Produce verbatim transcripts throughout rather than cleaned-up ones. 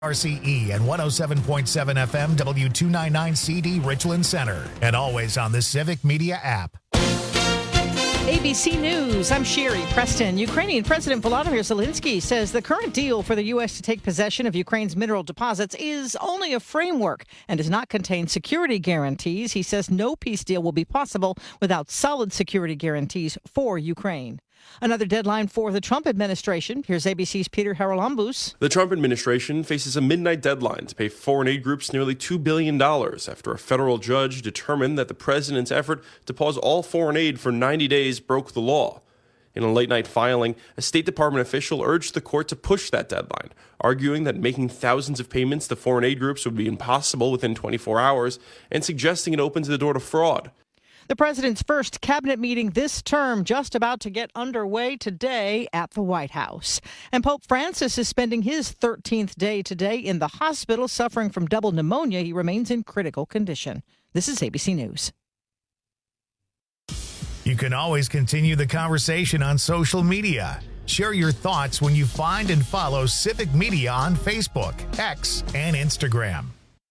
R C E and one oh seven point seven F M W two ninety-nine C D Richland Center, and always on the Civic Media app. A B C News, I'm Sherry Preston. Ukrainian President Volodymyr Zelensky says the current deal for the U S to take possession of Ukraine's mineral deposits is only a framework and does not contain security guarantees. He says no peace deal will be possible without solid security guarantees for Ukraine. Another deadline for the Trump administration. Here's A B C's Peter Haralambous. The Trump administration faces a midnight deadline to pay foreign aid groups nearly two billion dollars after a federal judge determined that the president's effort to pause all foreign aid for ninety days broke the law. In a late-night filing, a State Department official urged the court to push that deadline, arguing that making thousands of payments to foreign aid groups would be impossible within twenty-four hours and suggesting it opens the door to fraud. The president's first cabinet meeting this term just about to get underway today at the White House. And Pope Francis is spending his thirteenth day today in the hospital suffering from double pneumonia. He remains in critical condition. This is A B C News. You can always continue the conversation on social media. Share your thoughts when you find and follow Civic Media on Facebook, X, and Instagram.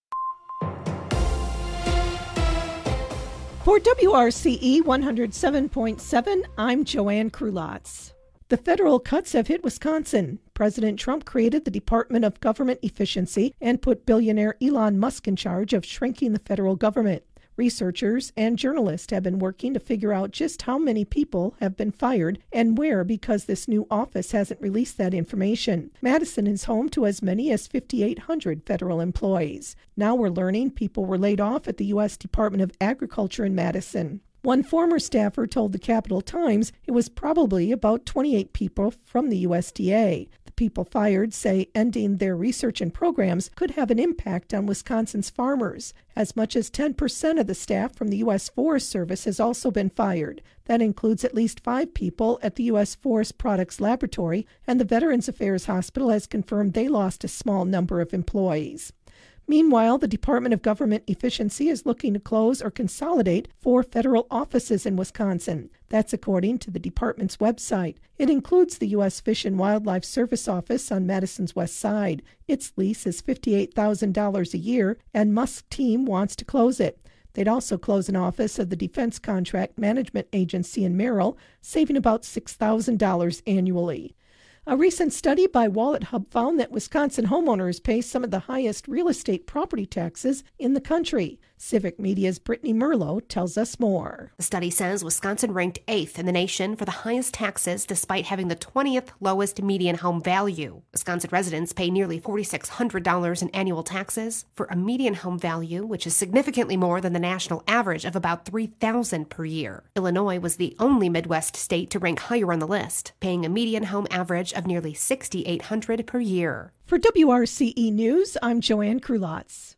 For W R C E one oh seven point seven, I'm Joanne Krulotz. The federal cuts have hit Wisconsin. President Trump created the Department of Government Efficiency and put billionaire Elon Musk in charge of shrinking the federal government. Researchers and journalists have been working to figure out just how many people have been fired and where, because this new office hasn't released that information. Madison is home to as many as fifty-eight hundred federal employees. Now we're learning people were laid off at the U S Department of Agriculture in Madison. One former staffer told the Capital Times it was probably about twenty-eight people from the U S D A. The people fired say ending their research and programs could have an impact on Wisconsin's farmers. As much as ten percent of the staff from the U S Forest Service has also been fired. That includes at least five people at the U S Forest Products Laboratory, and the Veterans Affairs Hospital has confirmed they lost a small number of employees. Meanwhile, the Department of Government Efficiency is looking to close or consolidate four federal offices in Wisconsin. That's according to the department's website. It includes the U S Fish and Wildlife Service office on Madison's west side. Its lease is fifty-eight thousand dollars a year, and Musk's team wants to close it. They'd also close an office of the Defense Contract Management Agency in Merrill, saving about six thousand dollars annually. A recent study by Wallet Hub found that Wisconsin homeowners pay some of the highest real estate property taxes in the country. Civic Media's Brittany Merlo tells us more. The study says Wisconsin ranked eighth in the nation for the highest taxes despite having the twentieth lowest median home value. Wisconsin residents pay nearly four thousand six hundred dollars in annual taxes for a median home value, which is significantly more than the national average of about three thousand dollars per year. Illinois was the only Midwest state to rank higher on the list, paying a median home average of nearly six thousand eight hundred dollars per year. For W R C E News, I'm Joanne Krulotz.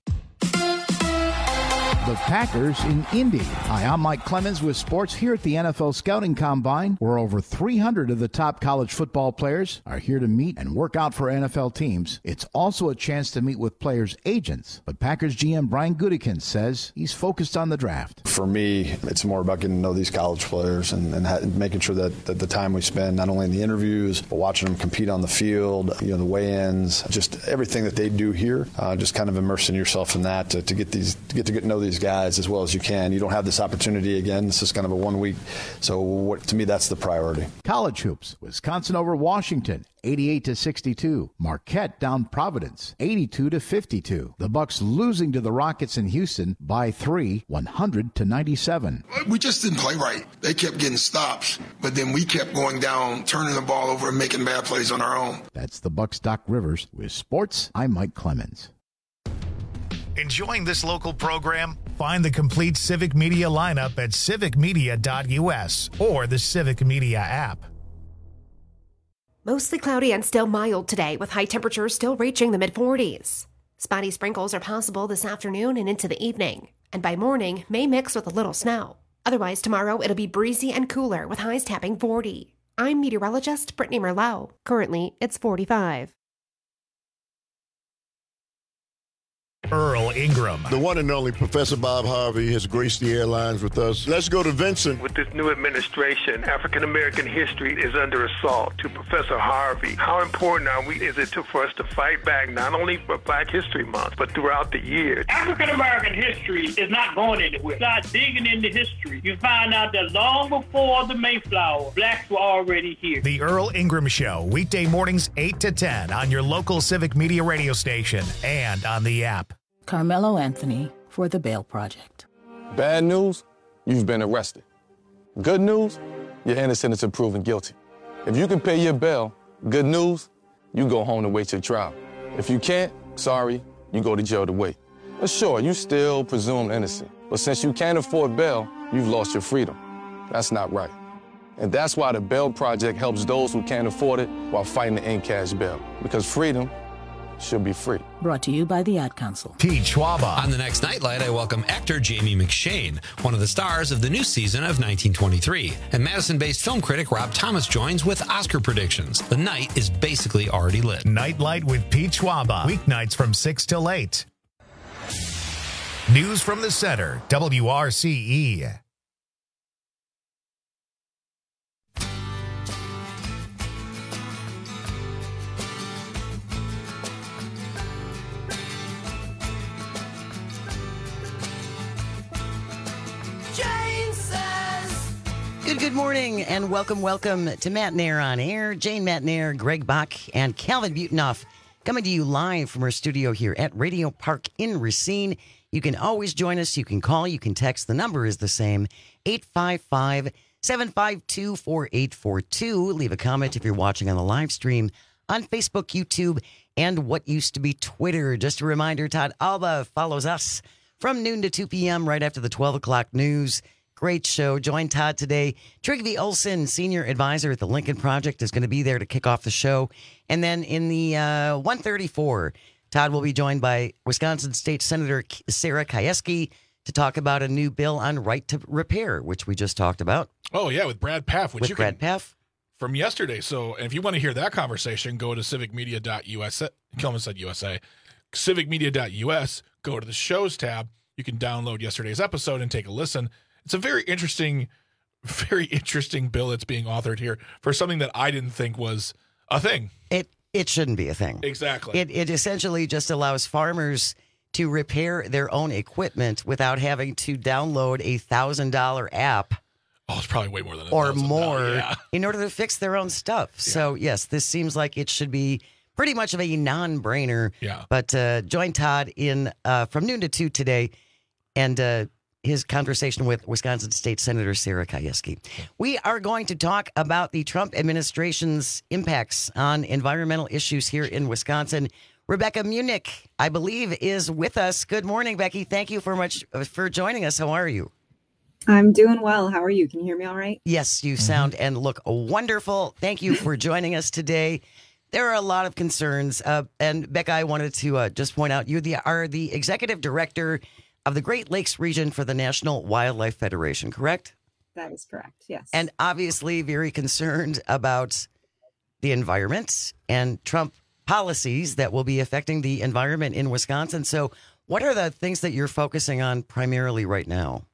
The Packers in Indy. Hi, I'm Mike Clemens with sports here at the N F L Scouting Combine, where over three hundred of the top college football players are here to meet and work out for N F L teams. It's also a chance to meet with players' agents. But Packers G M Brian Gutekunst says he's focused on the draft. For me, it's more about getting to know these college players and, and ha- making sure that, that the time we spend not only in the interviews, but watching them compete on the field, you know, the weigh-ins, just everything that they do here, uh, just kind of immersing yourself in that to, to get these to get to get to know these guys as well as you can. You don't have this opportunity again. This is kind of a one week. So what, to me, that's the priority. College hoops. Wisconsin over Washington, eighty-eight to sixty-two. Marquette down Providence, eighty-two to fifty-two. The Bucks losing to the Rockets in Houston by three, one hundred to ninety-seven. We just didn't play right. They kept getting stops, but then we kept going down, turning the ball over and making bad plays on our own. That's the Bucks' Doc Rivers. With sports, I'm Mike Clemens. Enjoying this local program? Find the complete Civic Media lineup at civic media dot u s or the Civic Media app. Mostly cloudy and still mild today, with high temperatures still reaching the mid forties. Spotty sprinkles are possible this afternoon and into the evening, and by morning may mix with a little snow. Otherwise, tomorrow it'll be breezy and cooler with highs tapping forty. I'm meteorologist Brittany Merlot. Currently, it's forty-five. Earl Ingram. The one and only Professor Bob Harvey has graced the airlines with us. Let's go to Vincent. With this new administration, African-American history is under assault. To Professor Harvey, how important are we, is it to, for us to fight back, not only for Black History Month, but throughout the year? African-American history is not going anywhere. Start digging into history. You find out that long before the Mayflower, blacks were already here. The Earl Ingram Show, weekday mornings eight to ten on your local Civic Media radio station and on the app. Carmelo Anthony for The Bail Project. Bad news, you've been arrested. Good news, you're innocent until proven guilty. If you can pay your bail, good news, you go home to wait your trial. If you can't, sorry, you go to jail to wait. But sure, you still presumed innocent. But since you can't afford bail, you've lost your freedom. That's not right. And that's why the Bail Project helps those who can't afford it while fighting to end cash bail. Because freedom should be free. Brought to you by the Ad Council. Pete Schwaba. On the next Nightlight, I welcome actor Jamie McShane, one of the stars of the new season of nineteen twenty-three. And Madison-based film critic Rob Thomas joins with Oscar predictions. The night is basically already lit. Nightlight with Pete Schwaba. Weeknights from six till eight. News from the Center, W R C E. Good, good morning, and welcome, welcome to Matt Nair on Air. Jane Matt Nair, Greg Bach, and Calvin Butonoff coming to you live from our studio here at Radio Park in Racine. You can always join us. You can call, you can text. The number is the same, eight five five, seven five two, four eight four two. Leave a comment if you're watching on the live stream on Facebook, YouTube, and what used to be Twitter. Just a reminder, Todd Alba follows us from noon to two p.m. right after the twelve o'clock news. Great show. Join Todd today. Trygve Olsen, senior advisor at the Lincoln Project, is going to be there to kick off the show. And then in the uh, one thirty-four, Todd will be joined by Wisconsin State Senator Sarah Kieski to talk about a new bill on right to repair, which we just talked about. Oh, yeah, with Brad Paff. Which with you Brad can, Paff. From yesterday. So if you want to hear that conversation, go to civic media dot U S A. Kelman said U S A. civic media dot U S. Go to the shows tab. You can download yesterday's episode and take a listen. It's a very interesting, very interesting bill that's being authored here for something that I didn't think was a thing. It it shouldn't be a thing. Exactly. It it essentially just allows farmers to repair their own equipment without having to download a thousand dollar app. Oh, it's probably way more than a or more yeah. in order to fix their own stuff. Yeah. So yes, this seems like it should be pretty much of a non-brainer. Yeah. But uh, join Todd in uh, from noon to two today, and. Uh, his conversation with Wisconsin State Senator Sarah Kieski. We are going to talk about the Trump administration's impacts on environmental issues here in Wisconsin. Rebecca Munich, I believe, is with us. Good morning, Becky. Thank you for much for joining us. How are you? I'm doing well. How are you? Can you hear me all right? Yes, you sound and look wonderful. Thank you for joining us today. There are a lot of concerns. Uh, and Becca, I wanted to uh, just point out, you the, are the executive director of the Great Lakes region for the National Wildlife Federation, correct? That is correct, yes. And obviously very concerned about the environment and Trump policies that will be affecting the environment in Wisconsin. So what are the things that you're focusing on primarily right now?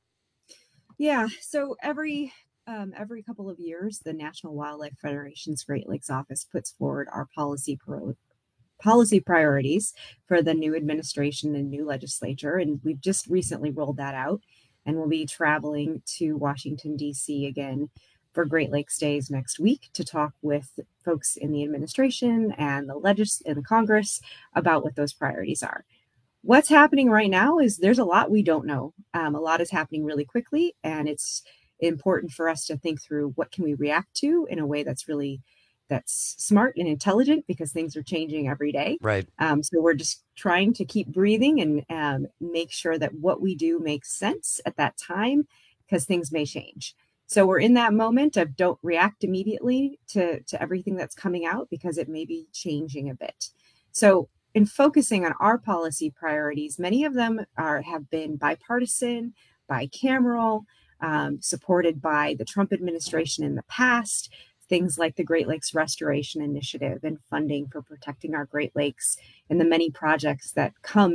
Yeah, so every um, every couple of years, the National Wildlife Federation's Great Lakes office puts forward our policy pro- policy priorities for the new administration and new legislature. And we've just recently rolled that out, and we'll be traveling to Washington, D C again for Great Lakes Days next week to talk with folks in the administration and the legis and the Congress about what those priorities are. What's happening right now is there's a lot we don't know. Um, a lot is happening really quickly, and it's important for us to think through what can we react to in a way that's really that's smart and intelligent, because things are changing every day. Right. Um, so we're just trying to keep breathing and um, make sure that what we do makes sense at that time, because things may change. So we're in that moment of don't react immediately to, to everything that's coming out, because it may be changing a bit. So in focusing on our policy priorities, many of them are have been bipartisan, bicameral, um, supported by the Trump administration in the past. Things like the Great Lakes Restoration Initiative and funding for protecting our Great Lakes, and the many projects that come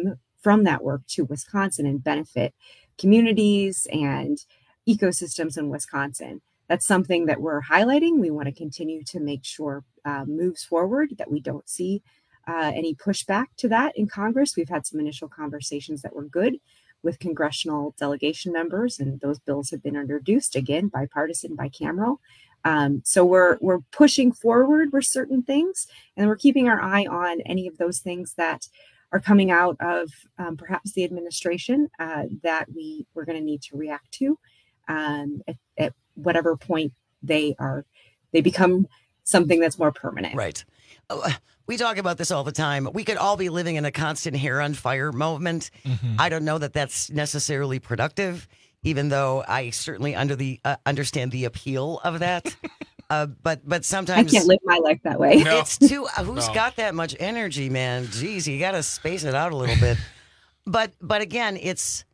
from that work to Wisconsin and benefit communities and ecosystems in Wisconsin. That's something that we're highlighting. We want to continue to make sure uh, moves forward, that we don't see uh, any pushback to that in Congress. We've had some initial conversations that were good with congressional delegation members, and those bills have been introduced, again, bipartisan, bicameral. Um, so we're we're pushing forward with certain things, and we're keeping our eye on any of those things that are coming out of um, perhaps the administration uh, that we we're going to need to react to um, at, at whatever point they are they become something that's more permanent. Right. Oh, we talk about this all the time. We could all be living in a constant hair on fire moment. Mm-hmm. I don't know that that's necessarily productive, even though I certainly under the uh, understand the appeal of that. uh, but but sometimes I can't live my life that way. No. It's too. Uh, who's No. got that much energy, man? Jeez, you got to space it out a little bit. But but again, it's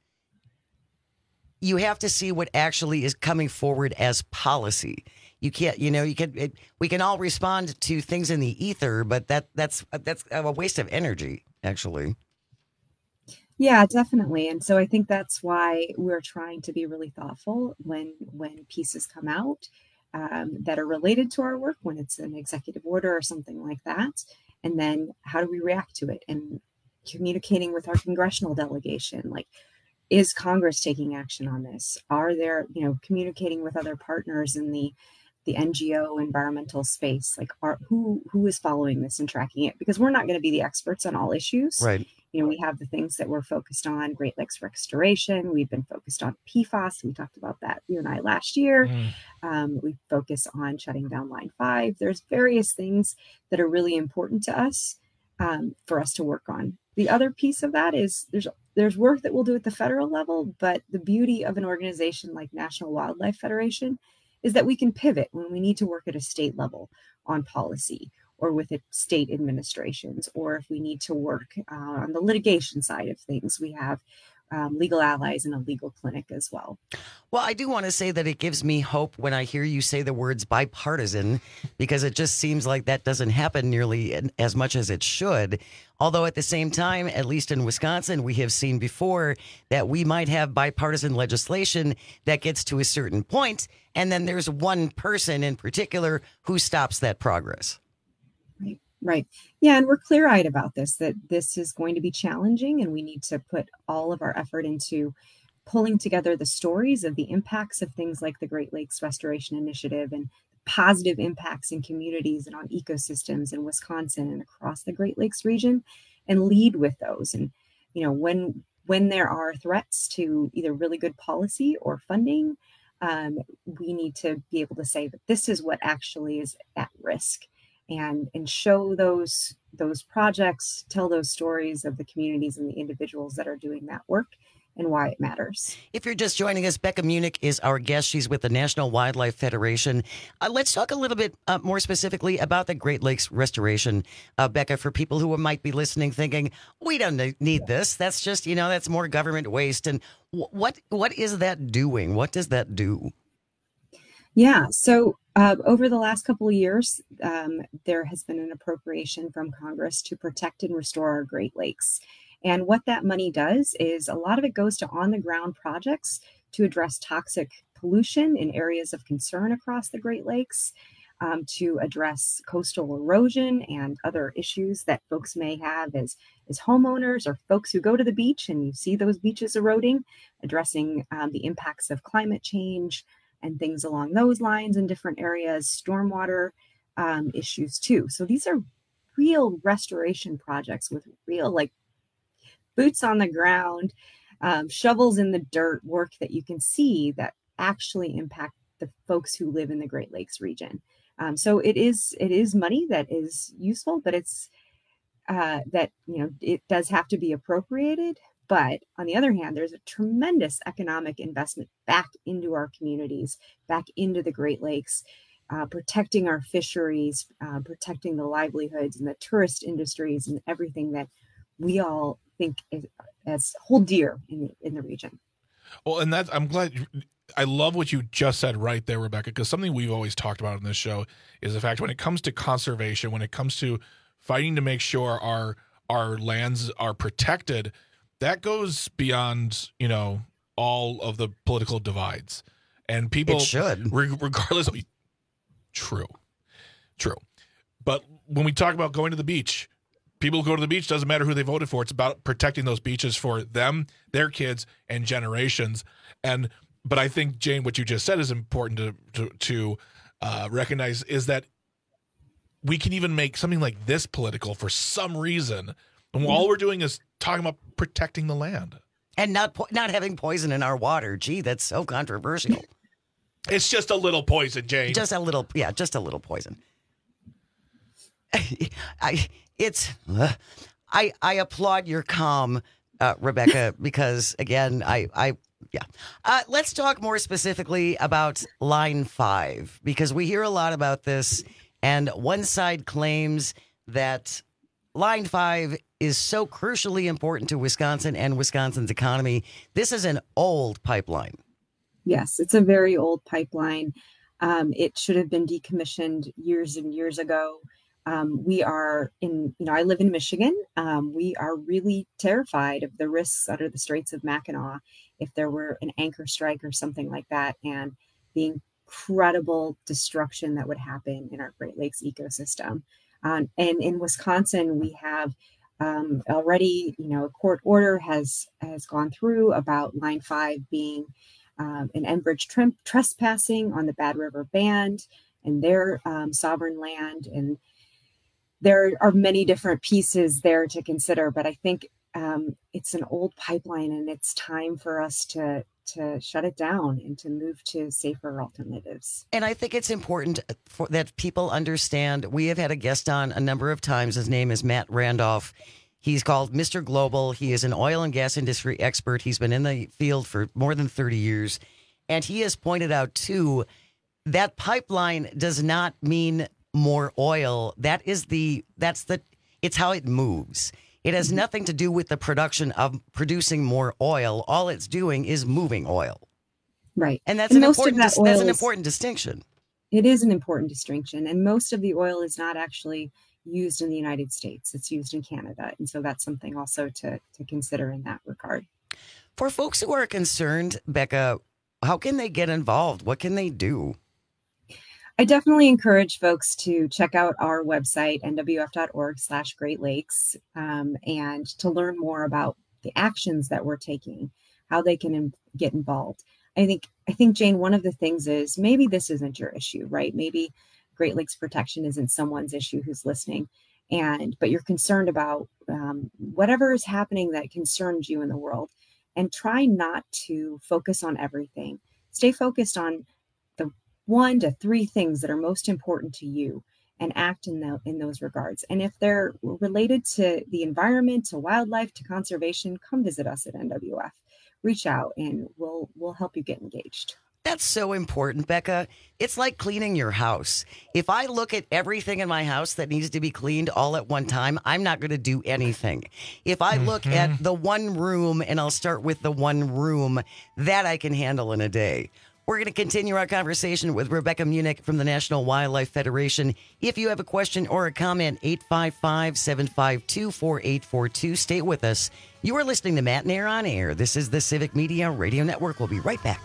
you have to see what actually is coming forward as policy. You can't, you know, you can. It, we can all respond to things in the ether, but that that's that's a waste of energy, actually. Yeah, definitely. And so I think that's why we're trying to be really thoughtful when when pieces come out um, that are related to our work, when it's an executive order or something like that. And then how do we react to it? And communicating with our congressional delegation, like, is Congress taking action on this? Are there, you know, communicating with other partners in the the N G O environmental space, like are, who who is following this and tracking it? Because we're not going to be the experts on all issues. Right. You know, we have the things that we're focused on, Great Lakes restoration. We've been focused on P FAS. We talked about that, you and I, last year. Mm. Um, we focus on shutting down Line five. There's various things that are really important to us um, for us to work on. The other piece of that is there's there's work that we'll do at the federal level, but the beauty of an organization like National Wildlife Federation is that we can pivot when we need to work at a state level on policy or with state administrations, or if we need to work uh, on the litigation side of things. We have um, legal allies and a legal clinic as well. Well, I do want to say that it gives me hope when I hear you say the words bipartisan, because it just seems like that doesn't happen nearly as much as it should. Although at the same time, at least in Wisconsin, we have seen before that we might have bipartisan legislation that gets to a certain point, and then there's one person in particular who stops that progress. Right. Right. Yeah. And we're clear-eyed about this, that this is going to be challenging, and we need to put all of our effort into pulling together the stories of the impacts of things like the Great Lakes Restoration Initiative and positive impacts in communities and on ecosystems in Wisconsin and across the Great Lakes region, and lead with those. And, you know, when when there are threats to either really good policy or funding, um, we need to be able to say that this is what actually is at risk. And, and show those those projects, tell those stories of the communities and the individuals that are doing that work and why it matters. If you're just joining us, Becca Munich is our guest. She's with the National Wildlife Federation. Uh, let's talk a little bit uh, more specifically about the Great Lakes restoration. Uh, Becca, for people who might be listening thinking, we don't need this. That's just, you know, that's more government waste. And w- what what is that doing? What does that do? Yeah, so uh, over the last couple of years, um, there has been an appropriation from Congress to protect and restore our Great Lakes. And what that money does is a lot of it goes to on-the-ground projects to address toxic pollution in areas of concern across the Great Lakes, um, to address coastal erosion and other issues that folks may have as, as homeowners or folks who go to the beach and you see those beaches eroding, addressing um, the impacts of climate change and things along those lines in different areas, stormwater um, issues too. So these are real restoration projects with real, like, boots on the ground, um, shovels in the dirt work that you can see that actually impact the folks who live in the Great Lakes region. Um, so it is it is money that is useful, but it's uh, that, you know, it does have to be appropriated. But on the other hand, there's a tremendous economic investment back into our communities, back into the Great Lakes, uh, protecting our fisheries, uh, protecting the livelihoods and the tourist industries and everything that we all think is, as hold dear in the, in the region. Well, and that's, I'm glad, you, I love what you just said right there, Rebecca, because something we've always talked about in this show is the fact when it comes to conservation, when it comes to fighting to make sure our our lands are protected, that goes beyond, you know, all of the political divides. And people It should. re- regardless of true. True. But when we talk about going to the beach, people who go to the beach, doesn't matter who they voted for. It's about protecting those beaches for them, their kids, and generations. And but I think, Jane, what you just said is important to to, to uh, recognize is that we can even make something like this political for some reason. And all we're doing is talking about protecting the land. And not po- not having poison in our water. Gee, that's so controversial. It's just a little poison, Jane. Just a little, yeah, just a little poison. I it's uh, I I applaud your calm, uh, Rebecca, because again, I I yeah. Uh, let's talk more specifically about Line Five, because we hear a lot about this, and one side claims that Line Five is so crucially important to Wisconsin and Wisconsin's economy. This is an old pipeline. Yes, it's a very old pipeline. Um, it should have been decommissioned years and years ago. Um, we are in, you know, I live in Michigan. Um, we are really terrified of the risks under the Straits of Mackinac if there were an anchor strike or something like that, and the incredible destruction that would happen in our Great Lakes ecosystem. Um, and in Wisconsin, we have um, already, you know, a court order has has gone through about Line Five being um, an Enbridge tre- trespassing on the Bad River Band and their um, sovereign land. And there are many different pieces there to consider, but I think um, it's an old pipeline, and it's time for us to to shut it down and to move to safer alternatives. And I think it's important for, that people understand. We have had a guest on a number of times. His name is Matt Randolph. He's called Mister Global. He is an oil and gas industry expert. He's been in the field for more than thirty years. And he has pointed out, too, that pipeline does not mean more oil. That is the, that's the, it's how it moves. It has nothing to do with the production of producing more oil. All it's doing is moving oil. Right. And that's, and an, most important, of that dis- oil that's an is, important distinction. It is an important distinction. And most of the oil is not actually used in the United States. It's used in Canada. And so that's something also to, to consider in that regard. For folks who are concerned, Becca, how can they get involved? What can they do? I definitely encourage folks to check out our website, N W F dot org slash Great Lakes, um, and to learn more about the actions that we're taking, how they can in- get involved. I think, I think, Jane, one of the things is maybe this isn't your issue, right? Maybe Great Lakes protection isn't someone's issue who's listening, and but you're concerned about um, whatever is happening that concerns you in the world, and try not to focus on everything. Stay focused on the one to three things that are most important to you, and act in, the, in those regards. And if they're related to the environment, to wildlife, to conservation, come visit us at N W F. Reach out and we'll we'll help you get engaged. That's so important, Becca. It's like cleaning your house. If I look at everything in my house that needs to be cleaned all at one time, I'm not going to do anything. If I look mm-hmm. at the one room, and I'll start with the one room, that I can handle in a day. We're going to continue our conversation with Rebecca Munich from the National Wildlife Federation. If you have a question or a comment, eight five five, seven five two, four eight four two. Stay with us. You are listening to Matt Nair on Air. This is the Civic Media Radio Network. We'll be right back.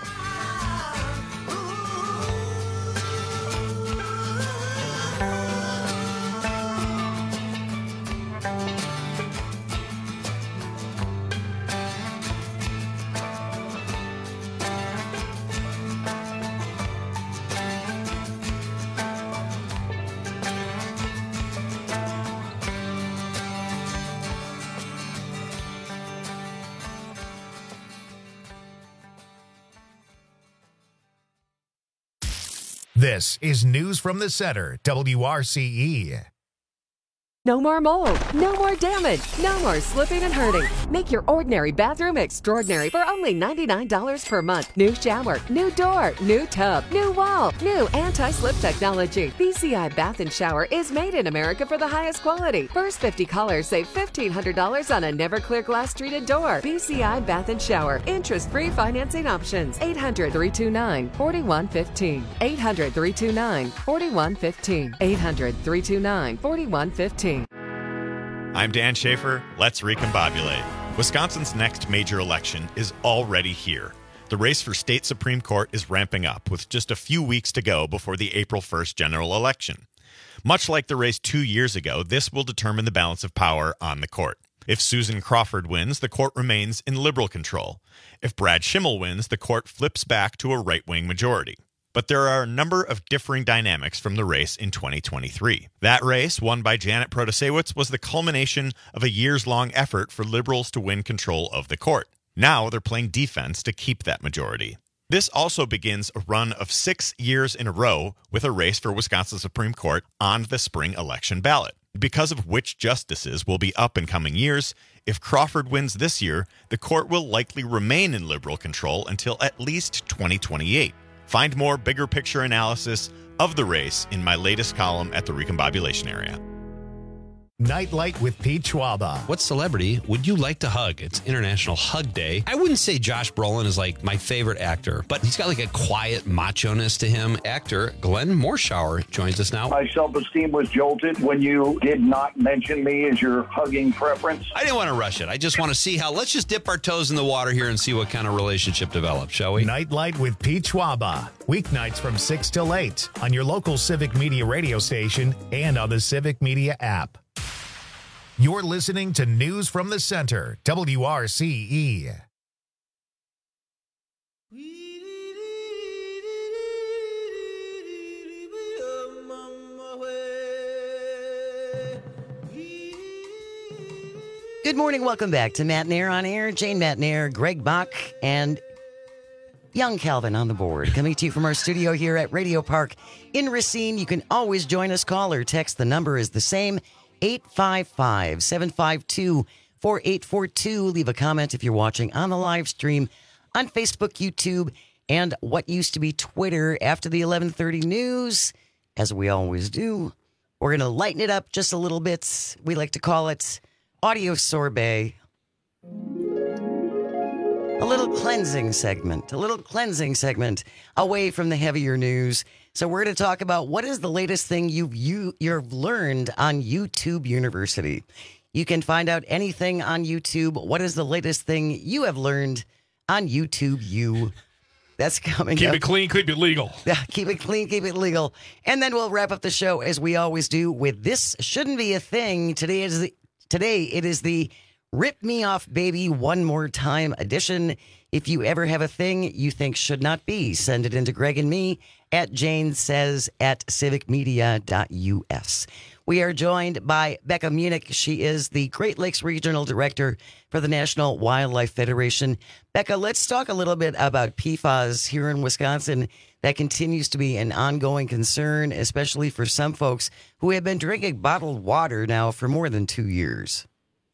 This is News from the Center, W R C E. No more mold, no more damage, no more slipping and hurting. Make your ordinary bathroom extraordinary for only ninety-nine dollars per month. New shower, new door, new tub, new wall, new anti-slip technology. B C I Bath and Shower is made in America for the highest quality. First fifty callers save fifteen hundred dollars on a never clear glass treated door. B C I Bath and Shower. Interest-free financing options. eight hundred, three two nine, four one one five. eight hundred, three two nine, four one one five. eight hundred, three two nine, four one one five. I'm Dan Schaefer. Let's recombobulate. Wisconsin's next major election is already here. The race for state Supreme Court is ramping up with just a few weeks to go before the April first general election. Much like the race two years ago, this will determine the balance of power on the court. If Susan Crawford wins, the court remains in liberal control. If Brad Schimmel wins, the court flips back to a right-wing majority. But there are a number of differing dynamics from the race in twenty twenty-three. That race, won by Janet Protasiewicz, was the culmination of a years-long effort for liberals to win control of the court. Now they're playing defense to keep that majority. This also begins a run of six years in a row with a race for Wisconsin Supreme Court on the spring election ballot. Because of which justices will be up in coming years, if Crawford wins this year, the court will likely remain in liberal control until at least twenty twenty-eight. Find more bigger picture analysis of the race in my latest column at the Recombobulation Area. Nightlight with Pete Schwaba. What celebrity would you like to hug? It's International Hug Day. I wouldn't say Josh Brolin is like my favorite actor, but he's got like a quiet macho-ness to him. Actor Glenn Morshower joins us now. My self-esteem was jolted when you did not mention me as your hugging preference. I didn't want to rush it. I just want to see how, let's just dip our toes in the water here and see what kind of relationship develops, shall we? Nightlight with Pete Schwaba. Weeknights from six till eight on your local Civic Media radio station and on the Civic Media app. You're listening to News from the Center, W R C E. Good morning. Welcome back to Matt Nair on Air. Jane Matt Nair, Greg Bach, and young Calvin on the board. Coming to you from our studio here at Radio Park in Racine. You can always join us. Call or text. The number is the same. eight five five, seven five two, four eight four two. Leave a comment if you're watching on the live stream on Facebook, YouTube, and what used to be Twitter. After the eleven thirty news, as we always do, we're going to lighten it up just a little bit. We like to call it Audio Sorbet. A little cleansing segment, a little cleansing segment away from the heavier news. So we're going to talk about what is the latest thing you've, you, you've learned on YouTube University. You can find out anything on YouTube. What is the latest thing you have learned on YouTube U? That's coming Keep up. it clean, keep it legal. Yeah, keep it clean, keep it legal. And then we'll wrap up the show as we always do with This Shouldn't Be a Thing. Today is the, today it is the Rip Me Off Baby One More Time edition. If you ever have a thing you think should not be, send it into Greg and me at Jane Says at civic media dot U S. We are joined by Becca Munich. She is the Great Lakes Regional Director for the National Wildlife Federation. Becca, let's talk a little bit about P FAS here in Wisconsin. That continues to be an ongoing concern, especially for some folks who have been drinking bottled water now for more than two years.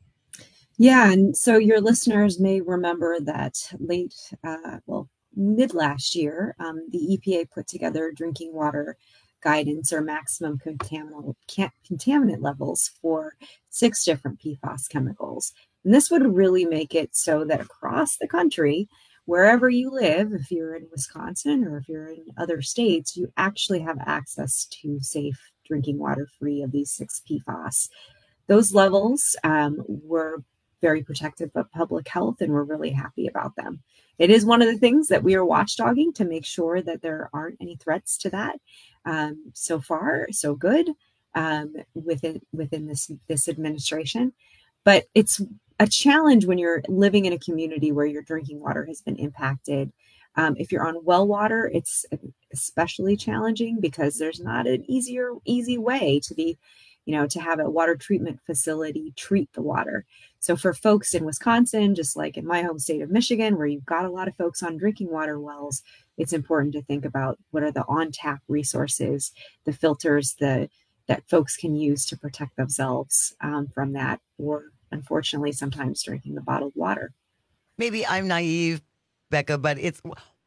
Yeah, and so your listeners may remember that late, uh, well, mid last year, um, the E P A put together drinking water guidance or maximum contaminant, contaminant levels for six different P FAS chemicals. And this would really make it so that across the country, wherever you live, if you're in Wisconsin or if you're in other states, you actually have access to safe drinking water free of these six P FAS. Those levels um, were very protective of public health, and we're really happy about them. It is one of the things that we are watchdogging to make sure that there aren't any threats to that. Um, so far, so good um, within within this this administration, but it's a challenge when you're living in a community where your drinking water has been impacted. Um, if you're on well water, it's especially challenging because there's not an easier easy way to be, you know, to have a water treatment facility treat the water. So for folks in Wisconsin, just like in my home state of Michigan, where you've got a lot of folks on drinking water wells, it's important to think about what are the on-tap resources, the filters the, that folks can use to protect themselves um, from that, or unfortunately, sometimes drinking the bottled water. Maybe I'm naive, Becca, but it's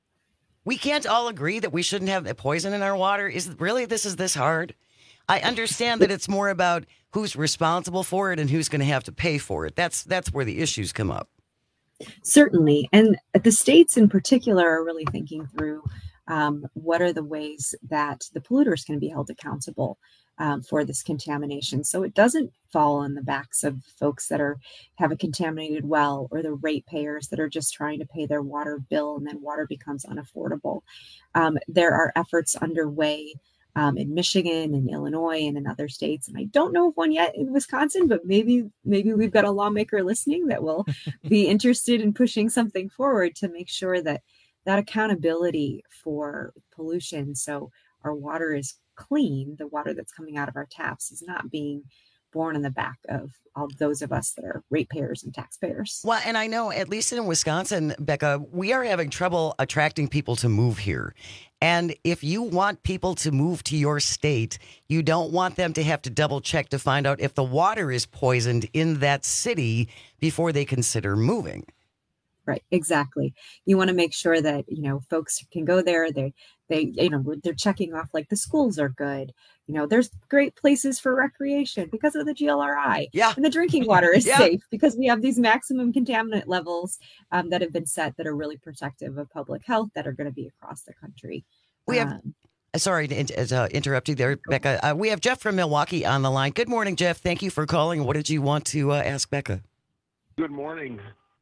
we can't all agree that we shouldn't have poison in our water. Is really this is this hard? I understand that it's more about who's responsible for it and who's going to have to pay for it. That's that's where the issues come up. Certainly. And the states in particular are really thinking through Um, what are the ways that the polluters can be held accountable um, for this contamination, so it doesn't fall on the backs of folks that are have a contaminated well, or the ratepayers that are just trying to pay their water bill and then water becomes unaffordable. Um, there are efforts underway um, in Michigan and Illinois and in other states, and I don't know of one yet in Wisconsin, but maybe maybe we've got a lawmaker listening that will be interested in pushing something forward to make sure that that accountability for pollution, so our water is clean, the water that's coming out of our taps is not being borne on the back of all those of us that are ratepayers and taxpayers. Well, and I know, at least in Wisconsin, Becca, we are having trouble attracting people to move here. And if you want people to move to your state, you don't want them to have to double check to find out if the water is poisoned in that city before they consider moving. Right, exactly. You want to make sure that, you know, folks can go there. They, they, you know, they're checking off like the schools are good. You know, there's great places for recreation because of the G L R I. Yeah. And the drinking water is yeah. safe because we have these maximum contaminant levels um, that have been set that are really protective of public health that are going to be across the country. We have, um, sorry to in- uh, interrupt you there, Becca. Uh, we have Jeff from Milwaukee on the line. Good morning, Jeff. Thank you for calling. What did you want to uh, ask Becca? Good morning.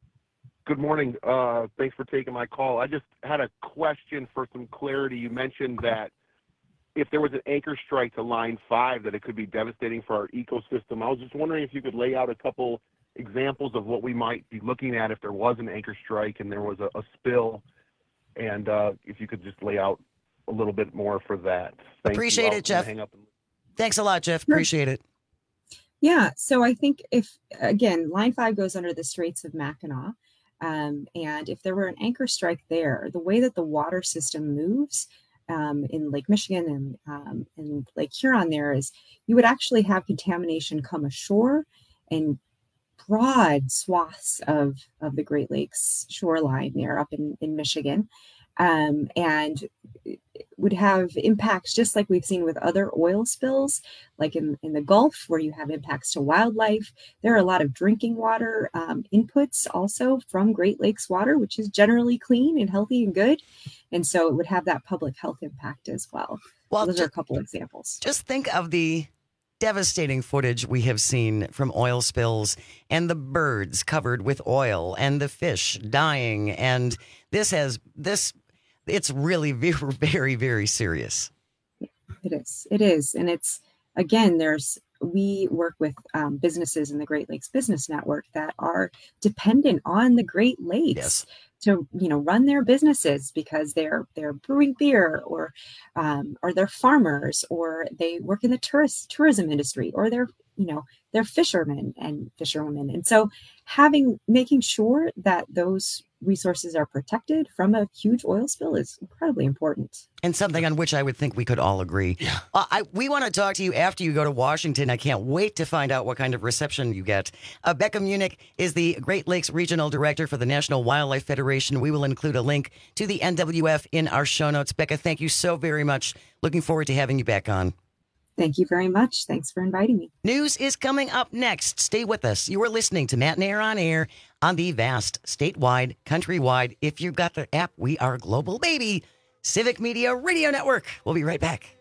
Good morning. Uh, thanks for taking my call. I just had a question for some clarity. You mentioned that if there was an anchor strike to Line five, that it could be devastating for our ecosystem. I was just wondering if you could lay out a couple examples of what we might be looking at if there was an anchor strike and there was a, a spill, and uh, if you could just lay out a little bit more for that. Thank Appreciate you. it, Jeff. Hang up and- Thanks a lot, Jeff. Appreciate it. Yeah. So I think if, again, Line five goes under the Straits of Mackinac. Um, and if there were an anchor strike there, the way that the water system moves um, in Lake Michigan and, um, and Lake Huron there is you would actually have contamination come ashore and broad swaths of, of the Great Lakes shoreline there up in, in Michigan. Um, and would have impacts just like we've seen with other oil spills, like in, in the Gulf, where you have impacts to wildlife. There are a lot of drinking water um, inputs also from Great Lakes water, which is generally clean and healthy and good. And so it would have that public health impact as well. Well, so those just, are a couple examples. Just think of the devastating footage we have seen from oil spills and the birds covered with oil and the fish dying. And this has this. It's really very, very, very serious. It is. It is. And it's, again, there's, we work with um, businesses in the Great Lakes Business Network that are dependent on the Great Lakes yes. to, you know, run their businesses because they're, they're brewing beer or, um, or they're farmers or they work in the tourist tourism industry or they're, you know, they're fishermen and fisherwomen. And so having, making sure that those resources are protected from a huge oil spill is incredibly important. And something on which I would think we could all agree. Yeah. Uh, I, we want to talk to you after you go to Washington. I can't wait to find out what kind of reception you get. Uh, Becca Munich is the Great Lakes Regional Director for the National Wildlife Federation. We will include a link to the N W F in our show notes. Becca, thank you so very much. Looking forward to having you back on. Thank you very much. Thanks for inviting me. News is coming up next. Stay with us. You are listening to Matt and Air on Air on the vast, statewide, countrywide. If you've got the app, we are global, baby. Civic Media Radio Network. We'll be right back.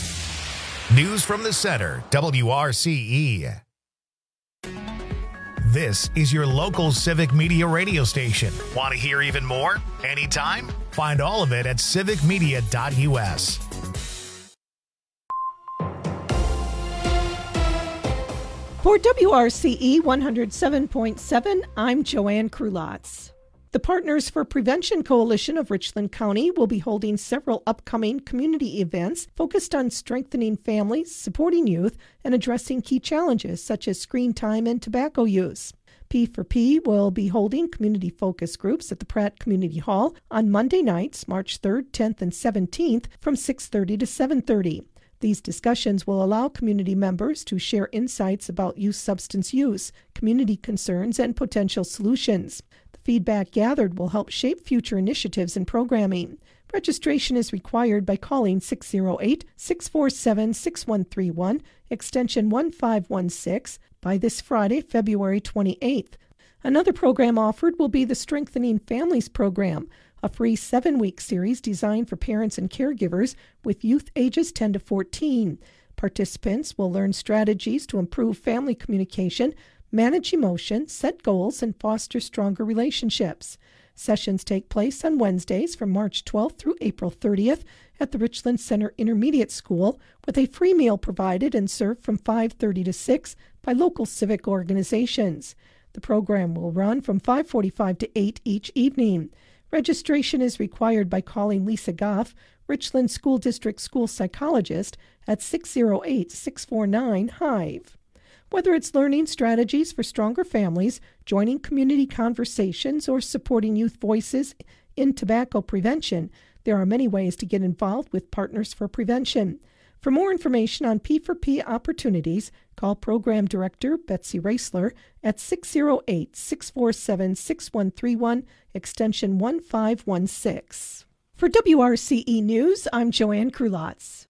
News from the Center, W R C E. This is your local Civic Media radio station. Want to hear even more? Anytime? Find all of it at civic media dot u s. For W R C E one oh seven point seven, I'm Joanne Krulotz. The Partners for Prevention Coalition of Richland County will be holding several upcoming community events focused on strengthening families, supporting youth, and addressing key challenges such as screen time and tobacco use. P four P will be holding community focus groups at the Pratt Community Hall on Monday nights, March third, tenth, and seventeenth from six thirty to seven thirty. These discussions will allow community members to share insights about youth substance use, community concerns, and potential solutions. The feedback gathered will help shape future initiatives and programming. Registration is required by calling six oh eight, six four seven, six one three one, extension one five one six, by this Friday, February twenty-eighth. Another program offered will be the Strengthening Families program, a free seven-week series designed for parents and caregivers with youth ages ten to fourteen. Participants will learn strategies to improve family communication, manage emotion, set goals, and foster stronger relationships. Sessions take place on Wednesdays from March twelfth through April thirtieth at the Richland Center Intermediate School, with a free meal provided and served from five thirty to six by local civic organizations. The program will run from five forty-five to eight each evening. Registration is required by calling Lisa Goff, Richland School District School Psychologist, at six oh eight, six four nine, HIVE. Whether it's learning strategies for stronger families, joining community conversations, or supporting youth voices in tobacco prevention, there are many ways to get involved with Partners for Prevention. For more information on P four P opportunities, call Program Director Betsy Raisler at six oh eight, six four seven, six one three one, extension one five one six. For W R C E News, I'm Joanne Krulotz.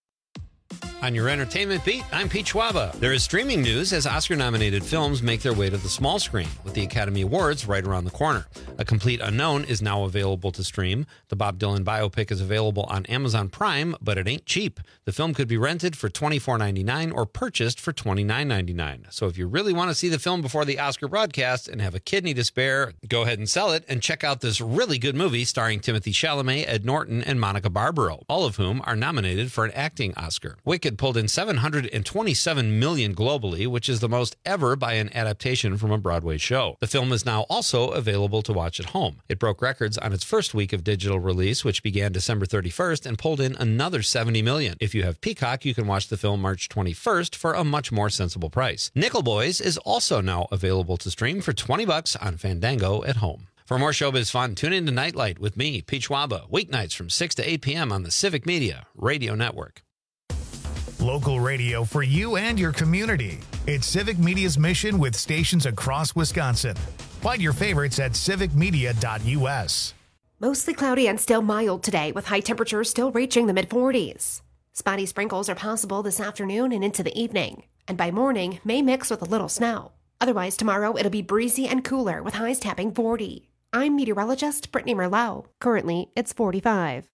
On your entertainment beat, I'm Pete Schwaba. There is streaming news as Oscar-nominated films make their way to the small screen, with the Academy Awards right around the corner. A Complete Unknown is now available to stream. The Bob Dylan biopic is available on Amazon Prime, but it ain't cheap. The film could be rented for twenty-four ninety-nine or purchased for twenty-nine ninety-nine. So if you really want to see the film before the Oscar broadcast and have a kidney to spare, go ahead and sell it and check out this really good movie starring Timothy Chalamet, Ed Norton, and Monica Barbaro, all of whom are nominated for an acting Oscar. Wicked pulled in seven hundred twenty-seven million dollars globally, which is the most ever by an adaptation from a Broadway show. The film is now also available to watch at home. It broke records on its first week of digital release, which began December thirty-first, and pulled in another seventy million dollars. If you have Peacock, you can watch the film March twenty-first for a much more sensible price. Nickel Boys is also now available to stream for twenty bucks on Fandango at home. For more showbiz fun, tune in to Nightlight with me, Pete Schwaba, weeknights from six to eight p.m. on the Civic Media Radio Network. Local radio for you and your community. It's Civic Media's mission with stations across Wisconsin. Find your favorites at civic media dot u s. Mostly cloudy and still mild today, with high temperatures still reaching the mid forties. Spotty sprinkles are possible this afternoon and into the evening, and by morning may mix with a little snow. Otherwise, tomorrow it'll be breezy and cooler with highs tapping forty. I'm meteorologist Brittany Merlot. Currently, it's forty-five.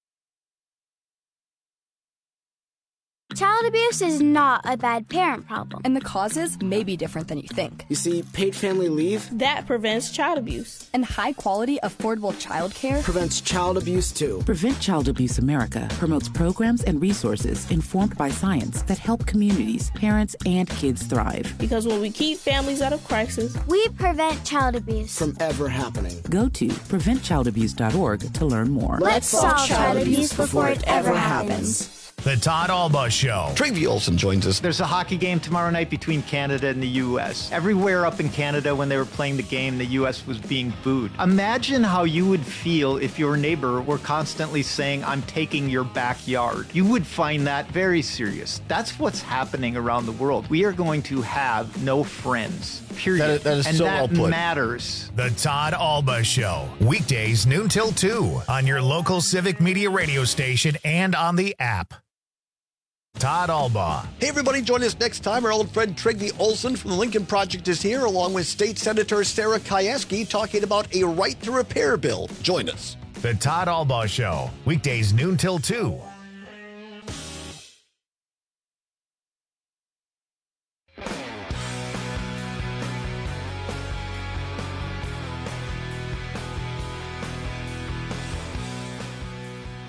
Child abuse is not a bad parent problem. And the causes may be different than you think. You see, paid family leave, that prevents child abuse. And high-quality, affordable childcare prevents child abuse, too. Prevent Child Abuse America promotes programs and resources informed by science that help communities, parents, and kids thrive. Because when we keep families out of crisis, we prevent child abuse from ever happening. Go to prevent child abuse dot org to learn more. Let's solve child abuse before it ever happens. The Todd Alba Show. Trygve Olsen joins us. There's a hockey game tomorrow night between Canada and the U S. Everywhere up in Canada when they were playing the game, the U S was being booed. Imagine how you would feel if your neighbor were constantly saying, I'm taking your backyard. You would find that very serious. That's what's happening around the world. We are going to have no friends. Period. That is, that is and so that well put. matters. The Todd Alba Show. Weekdays noon till two on your local Civic Media radio station and on the app. Todd Alba. Hey, everybody, join us next time. Our old friend Trygve Olsen from the Lincoln Project is here, along with State Senator Sarah Kieski, talking about a right to repair bill. Join us. The Todd Alba Show. Weekdays noon till two.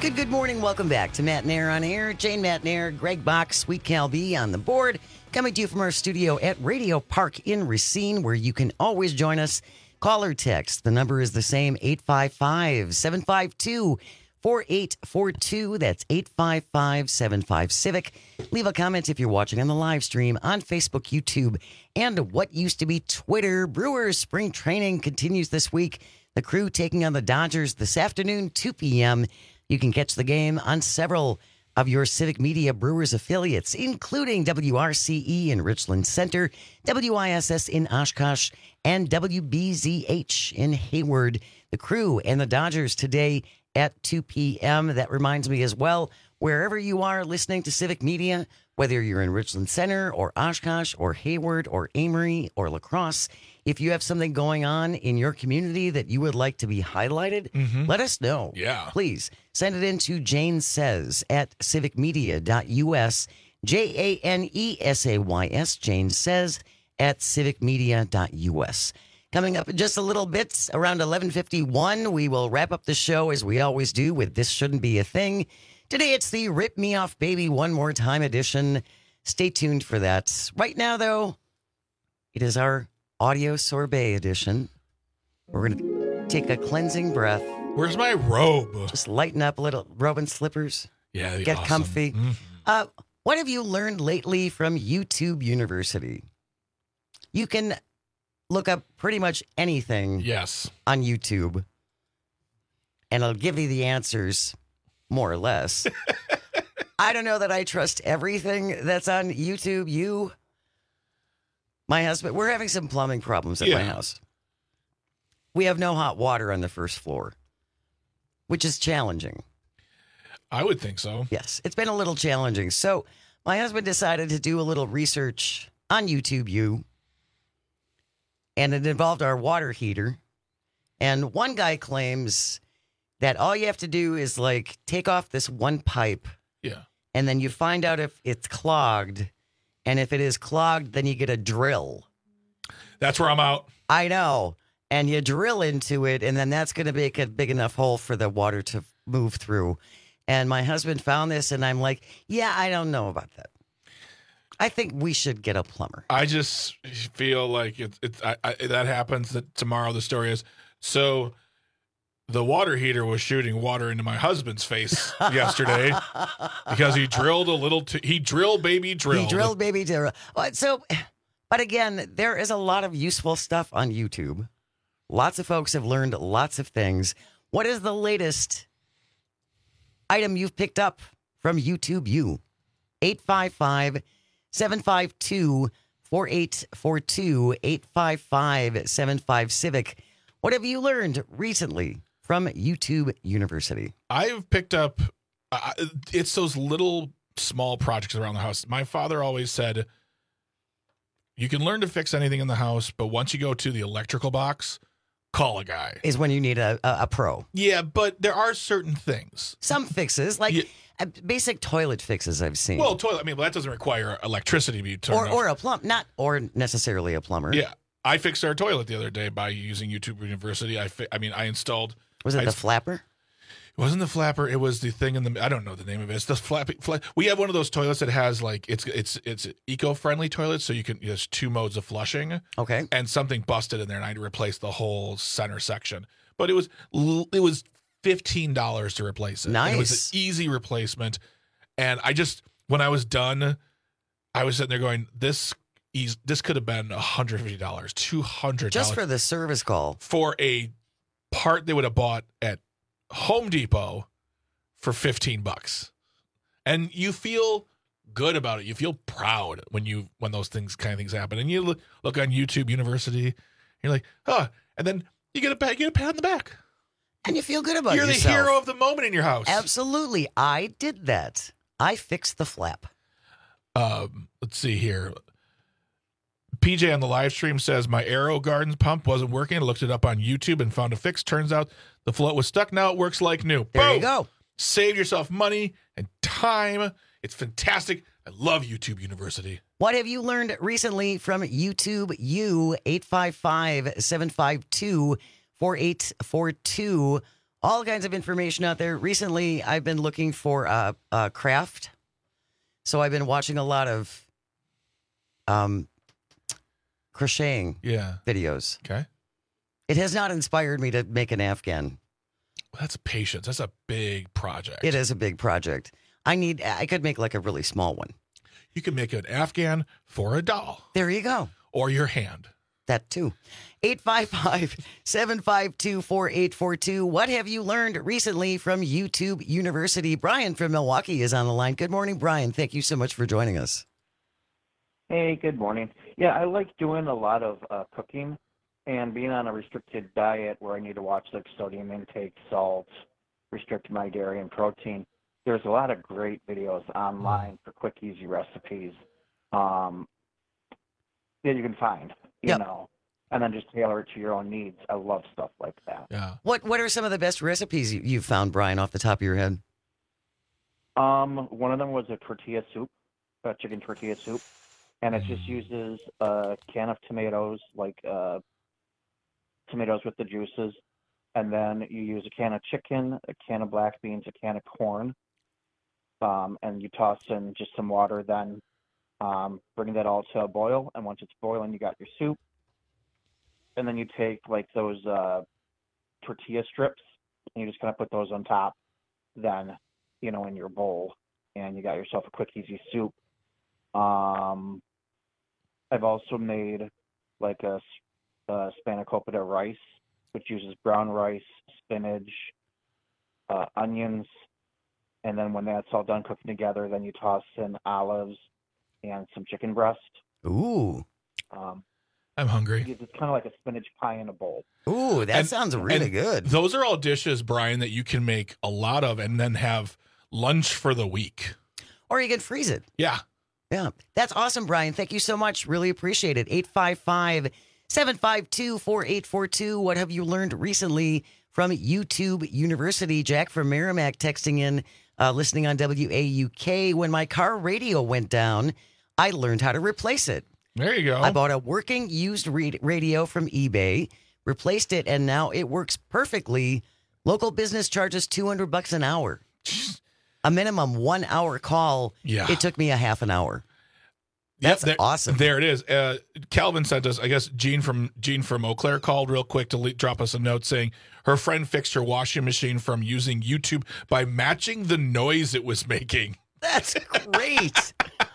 Good, good morning. Welcome back to Matt Nair on Air. Jane Matt Nair, Greg Bach, Sweet Cal B on the board. Coming to you from our studio at Radio Park in Racine, where you can always join us. Call or text. The number is the same, eight five five, seven five two, four eight four two. That's eight five five, seven five, Civic. Leave a comment if you're watching on the live stream on Facebook, YouTube, and what used to be Twitter. Brewers spring training continues this week. The Crew taking on the Dodgers this afternoon, two p.m. You can catch the game on several of your Civic Media Brewers affiliates, including W R C E in Richland Center, W I S S in Oshkosh, and W B Z H in Hayward. The Crew and the Dodgers today at two p.m. That reminds me as well, wherever you are listening to Civic Media, whether you're in Richland Center or Oshkosh or Hayward or Amory or La Crosse, if you have something going on in your community that you would like to be highlighted, mm-hmm. let us know. Yeah. Please send it in to Jane Says at civic media dot U S, J A N E S A Y S, Jane Says at civic media dot U S. Coming up in just a little bit, around eleven fifty-one, we will wrap up the show as we always do with This Shouldn't Be a Thing. Today it's the Rip Me Off Baby One More Time edition. Stay tuned for that. Right now, though, it is our audio sorbet edition. We're going to take a cleansing breath. Where's my robe? Just lighten up a little. Robe and slippers. Yeah, get awesome. comfy. Mm-hmm. Uh, what have you learned lately from YouTube University? You can look up pretty much anything yes. on YouTube, and it'll give you the answers, more or less. I don't know that I trust everything that's on YouTube. You, my husband, we're having some plumbing problems at yeah. my house. We have no hot water on the first floor, which is challenging. I would think so. Yes, it's been a little challenging. So my husband decided to do a little research on YouTube U, and it involved our water heater. And one guy claims that all you have to do is like take off this one pipe. Yeah. And then you find out if it's clogged. And if it is clogged, then you get a drill. That's where I'm out. I know. And you drill into it, and then that's going to make a big enough hole for the water to move through. And my husband found this, and I'm like, yeah, I don't know about that. I think we should get a plumber. I just feel like it's it, I, I, that happens that tomorrow. The story is so the water heater was shooting water into my husband's face yesterday because he drilled a little. T- he drilled baby drilled. He drilled baby drill. So, but again, there is a lot of useful stuff on YouTube. Lots of folks have learned lots of things. What is the latest item you've picked up from YouTube U? eight five five, seven five two, four eight four two, eight five five, seven five, Civic. What have you learned recently from YouTube University? I've picked up, uh, it's those little small projects around the house. My father always said, you can learn to fix anything in the house, but once you go to the electrical box, call a guy. Is when you need a, a, a pro. Yeah, but there are certain things. Some fixes, like yeah. basic toilet fixes I've seen. Well, toilet, I mean, well, that doesn't require electricity to be turned or, off. Or a plumb, not, or necessarily a plumber. Yeah. I fixed our toilet the other day by using YouTube University. I, fi- I mean, I installed. Was it I, the flapper? It wasn't the flapper. It was the thing in the. I don't know the name of it. It's the flappy. Fla- we have one of those toilets that has like it's it's it's eco-friendly toilet, so you can there's two modes of flushing. Okay. And something busted in there, and I had to replace the whole center section. But it was it was fifteen dollars to replace it. Nice. And it was an easy replacement, and I just when I was done, I was sitting there going, this. This could have been one hundred fifty dollars, two hundred dollars. Just for the service call. For a part they would have bought at Home Depot for fifteen bucks. And you feel good about it. You feel proud when you when those things kind of things happen. And you look, look on YouTube University, and you're like, huh. And then you get a pat, you get a pat on the back. And you feel good about you're yourself. You're the hero of the moment in your house. Absolutely. I did that. I fixed the flap. Um, let's see here. P J on the live stream says, my Aero Gardens pump wasn't working. I looked it up on YouTube and found a fix. Turns out the float was stuck. Now it works like new. There Boom! you go. Save yourself money and time. It's fantastic. I love YouTube University. What have you learned recently from YouTube U? eight five five, seven five two, four eight four two. All kinds of information out there. Recently, I've been looking for uh, uh, craft. So I've been watching a lot of um, crocheting yeah. videos. Okay. It has not inspired me to make an Afghan. That's patience. That's a big project. It is a big project. I need. I could make like a really small one. You can make an Afghan for a doll. There you go. Or your hand. That too. eight five five, seven five two, four eight four two. What have you learned recently from YouTube University? Brian from Milwaukee is on the line. Good morning, Brian. Thank you so much for joining us. Hey, good morning. Yeah, I like doing a lot of uh, cooking and being on a restricted diet where I need to watch like sodium intake, salt, restrict my dairy and protein. There's a lot of great videos online for quick, easy recipes um, that you can find. You yep. know, and then just tailor it to your own needs. I love stuff like that. Yeah. What What are some of the best recipes you, you've found, Brian, off the top of your head? Um, one of them was a tortilla soup, a chicken tortilla soup, and it Mm. just uses a can of tomatoes, like uh, tomatoes with the juices, and then you use a can of chicken, a can of black beans, a can of corn, um, and you toss in just some water. Then Um, bring that all to a boil, and once it's boiling, you got your soup. And then you take like those uh, tortilla strips, and you just kind of put those on top. Then, you know, in your bowl, and you got yourself a quick, easy soup. Um, I've also made like a, a spanakopita rice, which uses brown rice, spinach, uh, onions, and then when that's all done cooking together, then you toss in olives and some chicken breast. Ooh. Um, I'm hungry. It's kind of like a spinach pie in a bowl. Ooh, that And- sounds really and good. Those are all dishes, Brian, that you can make a lot of and then have lunch for the week. Or you can freeze it. Yeah. Yeah. That's awesome, Brian. Thank you so much. Really appreciate it. eight five five, seven five two, four eight four two. What have you learned recently from YouTube University? Jack from Merrimack texting in, uh, listening on W A U K. When my car radio went down, I learned how to replace it. There you go. I bought a working used re- radio from eBay, replaced it, and now it works perfectly. Local business charges two hundred bucks an hour. A minimum one hour call. Yeah. It took me a half an hour. Yep, That's there, awesome. There it is. Uh, Calvin sent us, I guess Jean from Jean from Eau Claire called real quick to le- drop us a note saying her friend fixed her washing machine from using YouTube by matching the noise it was making. That's great.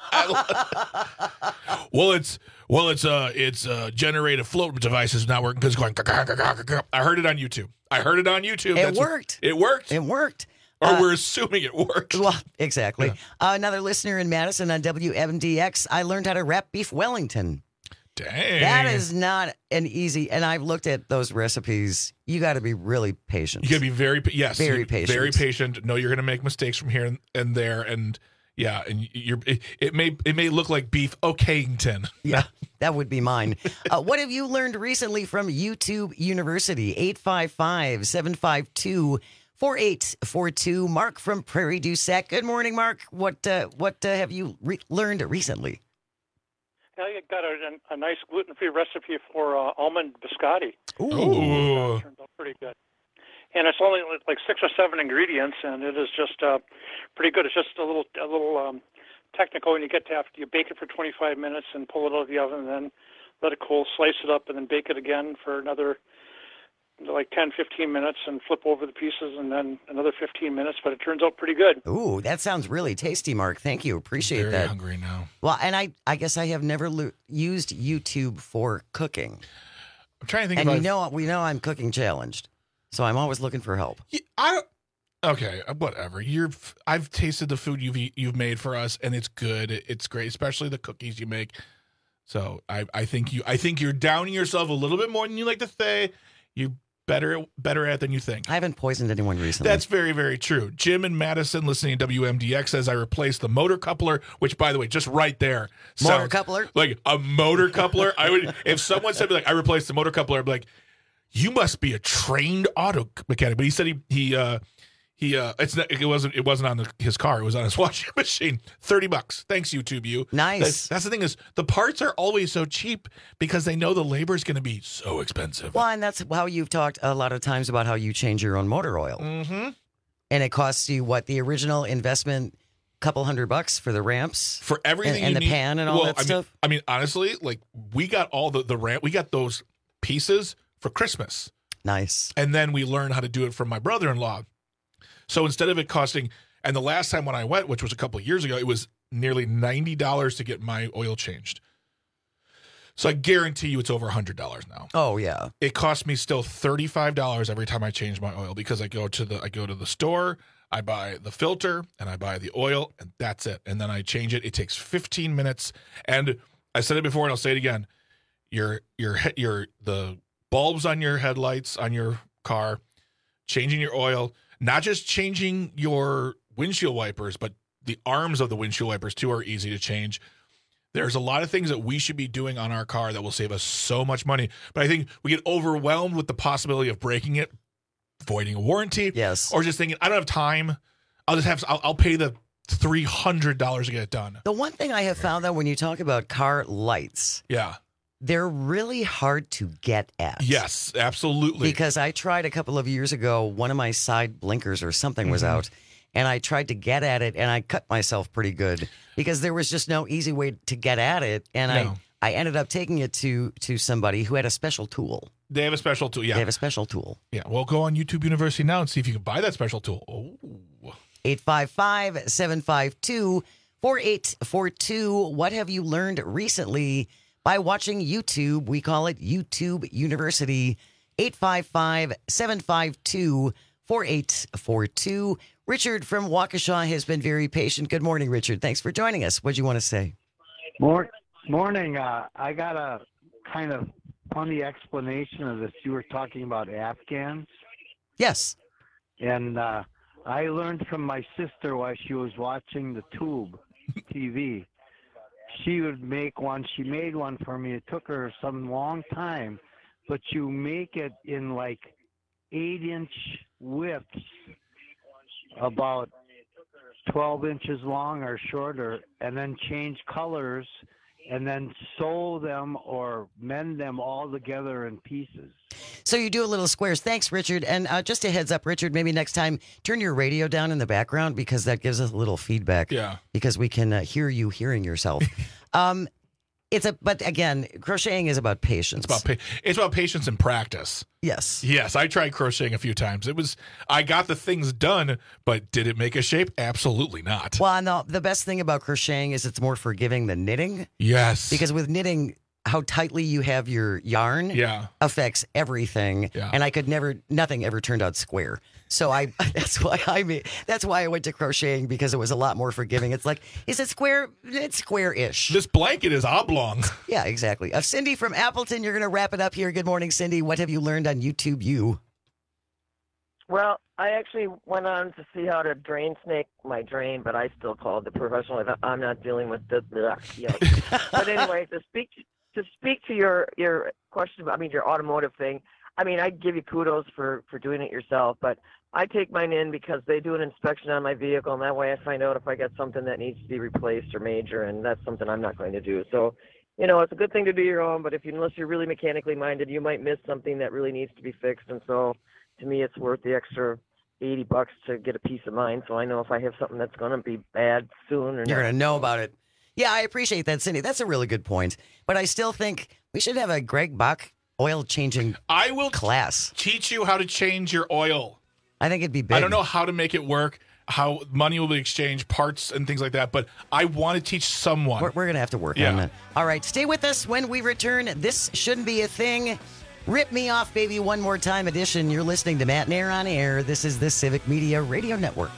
Well, it's well, it's uh, it's uh, generated float device is not working because it's going. "Gah, gah, gah, gah, gah." I heard it on YouTube. I heard it on YouTube. It That's what- worked. it worked. It worked. Or Uh, we're assuming it worked. Well, exactly. Uh, another listener in Madison on W M D X. I learned how to wrap beef Wellington. Dang. That is not an easy, and I've looked at those recipes. You got to be really patient. You got to be very pa- yes, Very you're patient. very patient. Know you're going to make mistakes from here and, and there, and yeah, and you're it, it may it may look like beef Okayington. Yeah, that would be mine. Uh, what have you learned recently from YouTube University? eight five five, seven five two, four eight four two. Mark from Prairie du Sac. Good morning, Mark. What uh, what uh, have you re- learned recently? I got a, a nice gluten-free recipe for uh, almond biscotti. Ooh. Uh, turned out pretty good. And it's only like six or seven ingredients, and it is just uh, pretty good. It's just a little a little um, technical, and you get to have to you bake it for twenty-five minutes and pull it out of the oven, and then let it cool, slice it up, and then bake it again for another like ten, fifteen minutes and flip over the pieces, and then another fifteen minutes, but it turns out pretty good. Ooh, that sounds really tasty, Mark. Thank you. Appreciate Very that. hungry now. Well, and I, I guess I have never lo- used YouTube for cooking. I'm trying to think. And if you I've- know, we know I'm cooking challenged, so I'm always looking for help. Yeah, I don't. Okay, uh, whatever. You're. I've tasted the food you've eat- you've made for us, and it's good. It- It's great, especially the cookies you make. So I, I think you. I think you're downing yourself a little bit more than you like to say. You better better at it than you think. I haven't poisoned anyone recently. That's very, very true. Jim in Madison, listening to W M D X, says I replaced the motor coupler, which, by the way, just right there, Motor sounds coupler? like a motor coupler. I would, if someone said like I replaced the motor coupler, I'd be like, you must be a trained auto mechanic. But he said he he uh, He uh, it's not, it wasn't it wasn't on the, his car. It was on his washing machine. Thirty bucks. Thanks, YouTube. You nice. That's, that's the thing is the parts are always so cheap because they know the labor is going to be so expensive. Well, and that's how you've talked a lot of times about how you change your own motor oil, mm-hmm. and it costs you what the original investment, couple hundred bucks for the ramps, for everything, and, and you the need. pan and all well, that I stuff. Mean, I mean, honestly, like we got all the the ramp. We got those pieces for Christmas. Nice. And then we learned how to do it from my brother-in-law. So instead of it costing, and the last time when I went, which was a couple of years ago, it was nearly ninety dollars to get my oil changed. So I guarantee you it's over one hundred dollars now. Oh, yeah. It costs me still thirty-five dollars every time I change my oil because I go to the I go to the store, I buy the filter, and I buy the oil, and that's it. And then I change it. It takes fifteen minutes. And I said it before, and I'll say it again. Your your your the bulbs on your headlights on your car, changing your oil, not just changing your windshield wipers, but the arms of the windshield wipers too are easy to change. There's a lot of things that we should be doing on our car that will save us so much money. But I think we get overwhelmed with the possibility of breaking it, voiding a warranty, yes, or just thinking, I don't have time. I'll just have I'll, I'll pay the three hundred dollars to get it done. The one thing I have found that when you talk about car lights, yeah, they're really hard to get at. Yes, absolutely. Because I tried a couple of years ago, one of my side blinkers or something was Mhm. out, and I tried to get at it, and I cut myself pretty good because there was just no easy way to get at it, and No. I, I ended up taking it to to somebody who had a special tool. They have a special tool. Yeah, They have a special tool. Yeah, well, go on YouTube University now and see if you can buy that special tool. Oh. eight five five, seven five two, four eight four two. What have you learned recently by watching YouTube? We call it YouTube University. eight five five, seven five two, four eight four two. Richard from Waukesha has been very patient. Good morning, Richard. Thanks for joining us. What do you want to say? Mor- morning. Uh, I got a kind of funny explanation of this. You were talking about Afghans. Yes. And uh, I learned from my sister while she was watching the Tube T V. She would make one. She made one for me. It took her some long time, but you make it in like eight-inch widths, about twelve inches long or shorter, and then change colors, and then sew them or mend them all together in pieces. So you do a little squares. Thanks, Richard. And uh, just a heads up, Richard, maybe next time turn your radio down in the background because that gives us a little feedback. Yeah. Because we can uh, hear you hearing yourself. um, it's a, but again, crocheting is about patience. It's about pa- it's about patience and practice. Yes. Yes, I tried crocheting a few times. It was I got the things done, but did it make a shape? Absolutely not. Well, and the, the best thing about crocheting is it's more forgiving than knitting. Yes. Because with knitting, how tightly you have your yarn Yeah. affects everything. Yeah. And I could never, nothing ever turned out square. So I, that's why I mean, that's why I went to crocheting because it was a lot more forgiving. It's like, is it square? It's square-ish. This blanket is oblong. Yeah, exactly. Uh, Cindy from Appleton, you're going to wrap it up here. Good morning, Cindy. What have you learned on YouTube U? Well, I actually went on to see how to drain snake my drain, but I still called the professional. I'm not dealing with the. the yuck. But anyway, to speak to speak to your your question, about, I mean your automotive thing. I mean, I give you kudos for for doing it yourself, but I take mine in because they do an inspection on my vehicle, and that way I find out if I got something that needs to be replaced or major, and that's something I'm not going to do. So, you know, it's a good thing to do your own, but if you, unless you're really mechanically minded, you might miss something that really needs to be fixed, and so to me, it's worth the extra eighty bucks to get a peace of mind, so I know if I have something that's going to be bad soon or You're not. going to know about it. Yeah, I appreciate that, Cindy. That's a really good point. But I still think we should have a Greg Bach oil changing I will class. Teach you how to change your oil. I think it'd be big. I don't know how to make it work, how money will be exchanged, parts and things like that, but I want to teach someone. We're, we're going to have to work Yeah. on that. All right, stay with us when we return. This shouldn't be a thing. Rip Me Off, Baby, One More Time edition. You're listening to Matt Nair on Air. This is the Civic Media Radio Network.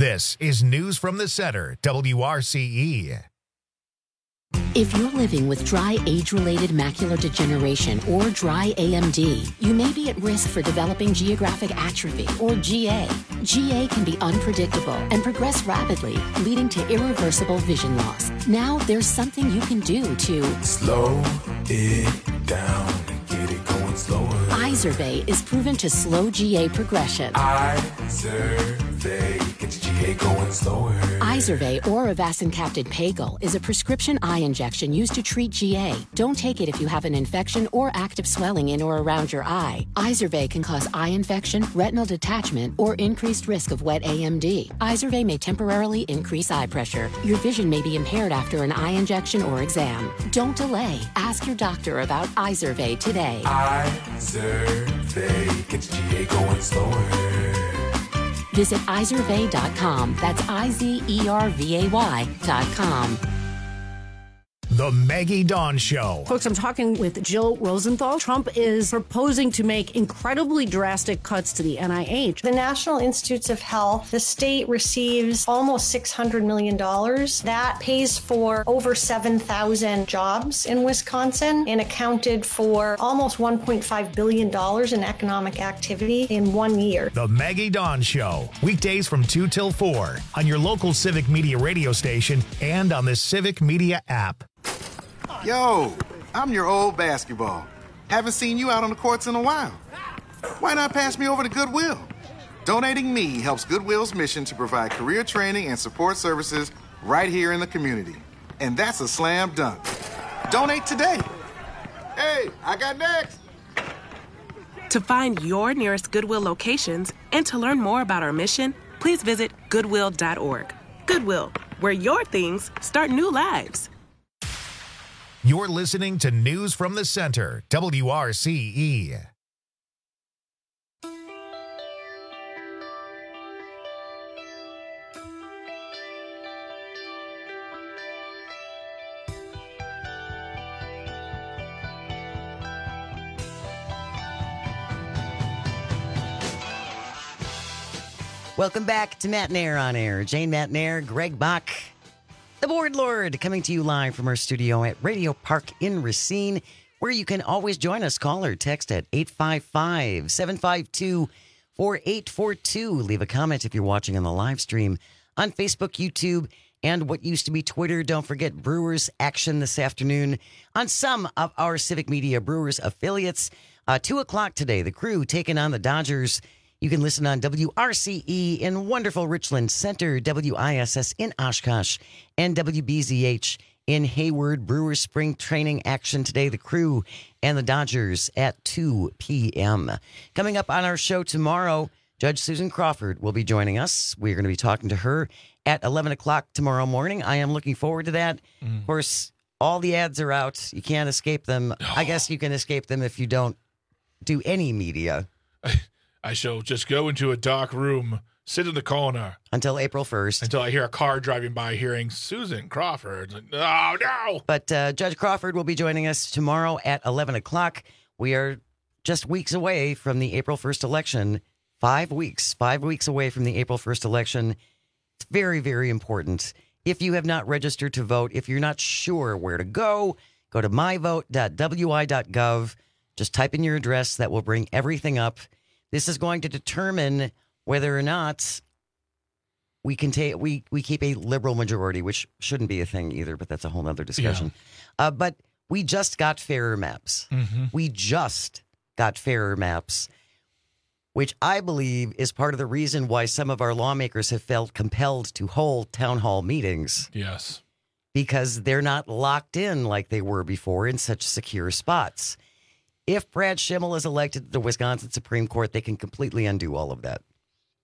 This is News from the Center, W R C E. If you're living with dry age-related macular degeneration or dry A M D, you may be at risk for developing geographic atrophy or G A. G A can be unpredictable and progress rapidly, leading to irreversible vision loss. Now there's something you can do to slow it down and get it going slower. Izervay is proven to slow G A progression. Izervay gets G A going slower. Izervay or avacincaptad pagel is a prescription eye injection used to treat G A. Don't take it if you have an infection or active swelling in or around your eye. Izervay can cause eye infection, retinal detachment, or increased risk of wet A M D. Izervay may temporarily increase eye pressure. Your vision may be impaired after an eye injection or exam. Don't delay. Ask your doctor about Izervay today. Izervay gets G A going slower. Visit izervay dot com. That's I Z E R V A Y dot com. The Maggie Dawn Show. Folks, I'm talking with Jill Rosenthal. Trump is proposing to make incredibly drastic cuts to the N I H. The National Institutes of Health, the state receives almost six hundred million dollars. That pays for over seven thousand jobs in Wisconsin and accounted for almost one point five billion dollars in economic activity in one year. The Maggie Dawn Show. Weekdays from two till four on your local Civic Media radio station and on the Civic Media app. Yo, I'm your old basketball. Haven't seen you out on the courts in a while. Why not pass me over to Goodwill? Donating me helps Goodwill's mission to provide career training and support services right here in the community. And that's a slam dunk. Donate today. Hey, I got next. To find your nearest Goodwill locations and to learn more about our mission, please visit goodwill dot org. Goodwill, where your things start new lives. You're listening to News from the Center, W R C E. Welcome back to Matt Nair on Air. Jane Matt Nair, Greg Bach, the Board Lord, coming to you live from our studio at Radio Park in Racine, where you can always join us. Call or text at eight five five, seven five two, four eight four two. Leave a comment if you're watching on the live stream on Facebook, YouTube, and what used to be Twitter. Don't forget Brewers action this afternoon on some of our Civic Media Brewers affiliates. Uh, two o'clock today, the Crew taking on the Dodgers. You can listen on W R C E in wonderful Richland Center, W I S S in Oshkosh, and W B Z H in Hayward. Brewers spring training action today. The Crew and the Dodgers at two p.m. Coming up on our show tomorrow, Judge Susan Crawford will be joining us. We're going to be talking to her at eleven o'clock tomorrow morning. I am looking forward to that. Mm. Of course, all the ads are out. You can't escape them. Oh. I guess you can escape them if you don't do any media. I shall just go into a dark room, sit in the corner. Until April first. Until I hear a car driving by hearing Susan Crawford. Like, oh, no. But uh, Judge Crawford will be joining us tomorrow at eleven o'clock. We are just weeks away from the April first election. Five weeks. Five weeks away from the April first election. It's very, very important. If you have not registered to vote, if you're not sure where to go, go to my vote dot w i dot gov. Just type in your address. That will bring everything up. This is going to determine whether or not we can take we we keep a liberal majority, which shouldn't be a thing either, but that's a whole other discussion. Yeah. Uh, but we just got fairer maps. Mm-hmm. We just got fairer maps, which I believe is part of the reason why some of our lawmakers have felt compelled to hold town hall meetings. Yes. Because they're not locked in like they were before in such secure spots. If Brad Schimmel is elected to the Wisconsin Supreme Court, they can completely undo all of that.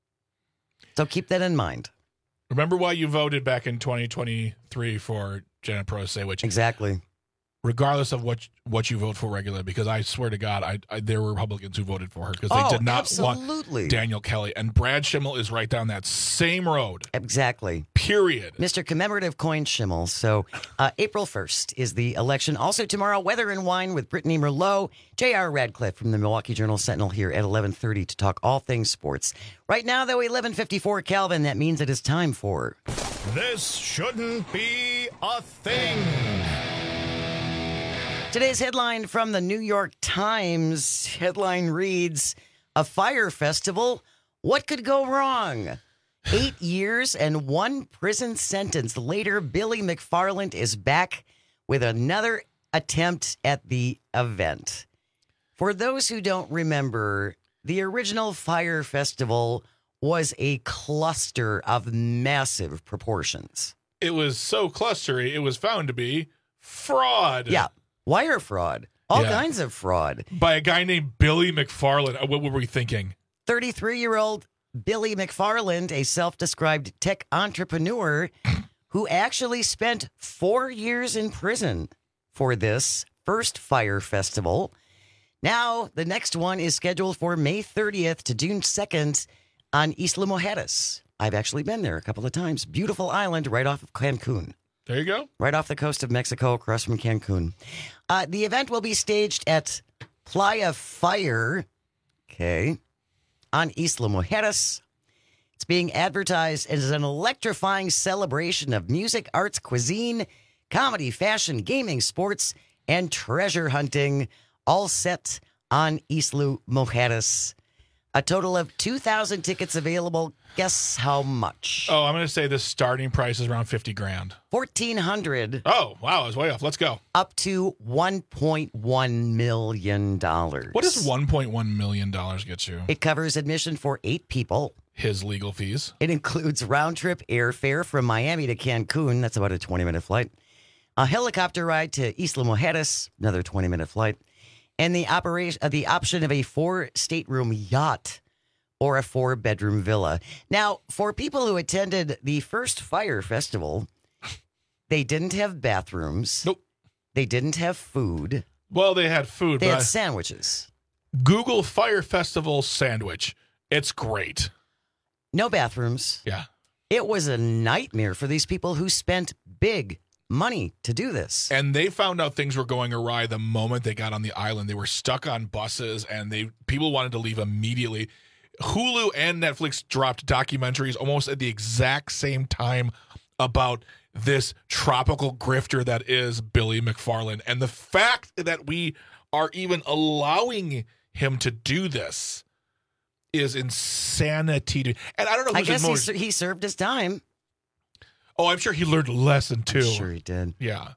So keep that in mind. Remember why you voted back in twenty twenty-three for Janet Pro Say, which exactly regardless of what what you vote for regularly, because I swear to God, I, I there were Republicans who voted for her because they Oh, did not absolutely. want Daniel Kelly. And Brad Schimmel is right down that same road. Exactly. Period. Mister Commemorative Coin Schimmel. So uh, April first is the election. Also tomorrow, Weather and Wine with Brittany Merlot. J R. Radcliffe from the Milwaukee Journal-Sentinel here at eleven thirty to talk all things sports. Right now, though, eleven fifty-four, Calvin, that means it is time for... This shouldn't be a thing. Today's headline from the New York Times. Headline reads, "A fire festival? What could go wrong?" Eight years and one prison sentence later, Billy McFarland is back with another attempt at the event. For those who don't remember, the original fire festival was a cluster of massive proportions. It was so clustery, it was found to be fraud. Yeah. Wire fraud. All Yeah. kinds of fraud. By a guy named Billy McFarland. What were we thinking? thirty-three-year-old Billy McFarland, a self-described tech entrepreneur who actually spent four years in prison for this first fire festival. Now, the next one is scheduled for May thirtieth to June second on Isla Mujeres. I've actually been there a couple of times. Beautiful island right off of Cancun. There you go. Right off the coast of Mexico, across from Cancun. Uh, the event will be staged at Playa Fire, okay, on Isla Mujeres. It's being advertised as an electrifying celebration of music, arts, cuisine, comedy, fashion, gaming, sports, and treasure hunting, all set on Isla Mujeres. A total of two thousand tickets available. Guess how much? Oh, I'm going to say the starting price is around fifty grand. fourteen hundred. Oh, wow. I was way off. Let's go. Up to one point one million dollars. What does one point one million dollars get you? It covers admission for eight people. His legal fees. It includes round-trip airfare from Miami to Cancun. That's about a twenty-minute flight. A helicopter ride to Isla Mujeres, another twenty-minute flight. And the operation, uh, the option of a four-stateroom yacht or a four-bedroom villa. Now, for people who attended the first fire festival, they didn't have bathrooms. Nope. They didn't have food. Well, they had food. They but had I- sandwiches. Google Fire Festival sandwich. It's great. No bathrooms. Yeah. It was a nightmare for these people who spent big money to do this. And they found out things were going awry the moment they got on the island. They were stuck on buses, and they people wanted to leave immediately. Hulu and Netflix dropped documentaries almost at the exact same time about this tropical grifter that is Billy McFarland. And the fact that we are even allowing him to do this is insanity. To, and I don't know I who's guess more, he, ser- he served his time. Oh, I'm sure he learned a lesson too. I'm sure he did. Yeah.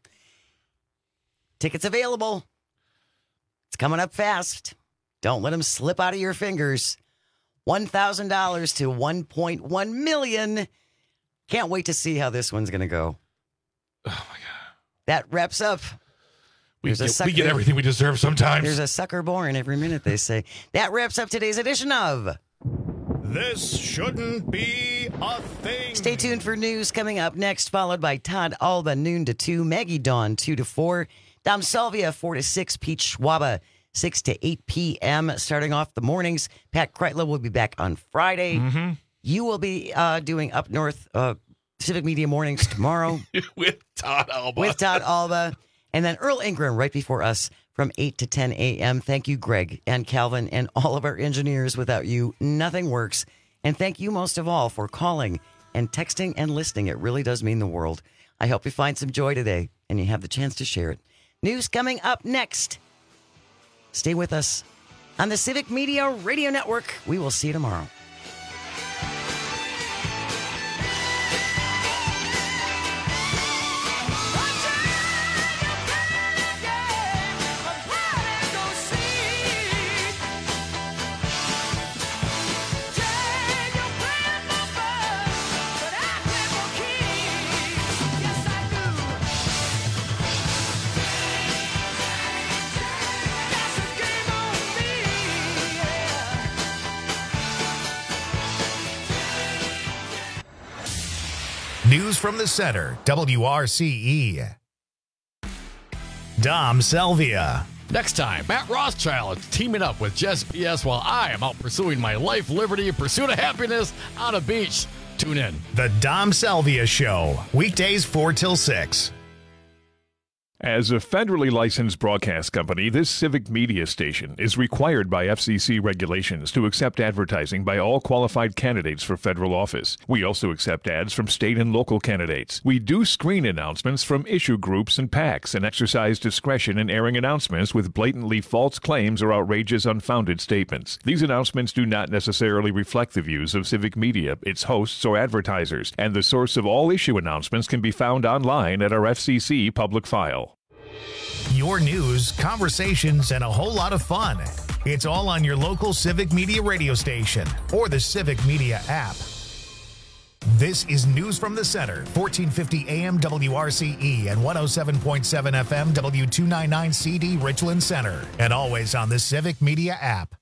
Tickets available. It's coming up fast. Don't let them slip out of your fingers. one thousand dollars to one point one million dollars. Can't wait to see how this one's going to go. Oh, my God. That wraps up. We There's a get, sucker- we get everything we deserve sometimes. There's a sucker born every minute, they say. That wraps up today's edition of This shouldn't be a thing. Stay tuned for news coming up next, followed by Todd Alba, noon to two, Maggie Dawn, two to four, Dom Salvia, four to six, Pete Schwaba, six to eight p.m. Starting off the mornings, Pat Kreitler will be back on Friday. Mm-hmm. You will be uh, doing Up North uh, Civic Media Mornings tomorrow. With Todd Alba. With Todd Alba. And then Earl Ingram right before us from eight to ten a.m. Thank you, Greg and Calvin and all of our engineers. Without you, nothing works. And thank you most of all for calling and texting and listening. It really does mean the world. I hope you find some joy today and you have the chance to share it. News coming up next. Stay with us on the Civic Media Radio Network. We will see you tomorrow. News from the Center, W R C E. Dom Salvia. Next time, Matt Rothschild is teaming up with Jess B S while I am out pursuing my life, liberty, and pursuit of happiness on a beach. Tune in. The Dom Salvia Show, weekdays four till six. As a federally licensed broadcast company, this civic media station is required by F C C regulations to accept advertising by all qualified candidates for federal office. We also accept ads from state and local candidates. We do screen announcements from issue groups and PACs and exercise discretion in airing announcements with blatantly false claims or outrageous unfounded statements. These announcements do not necessarily reflect the views of civic media, its hosts, or advertisers, and the source of all issue announcements can be found online at our F C C public file. Your news, conversations, and a whole lot of fun. It's all on your local Civic Media radio station or the Civic Media app. This is News from the Center, fourteen fifty A M W R C E and one oh seven point seven F M W two ninety-nine C D Richland Center, and always on the Civic Media app.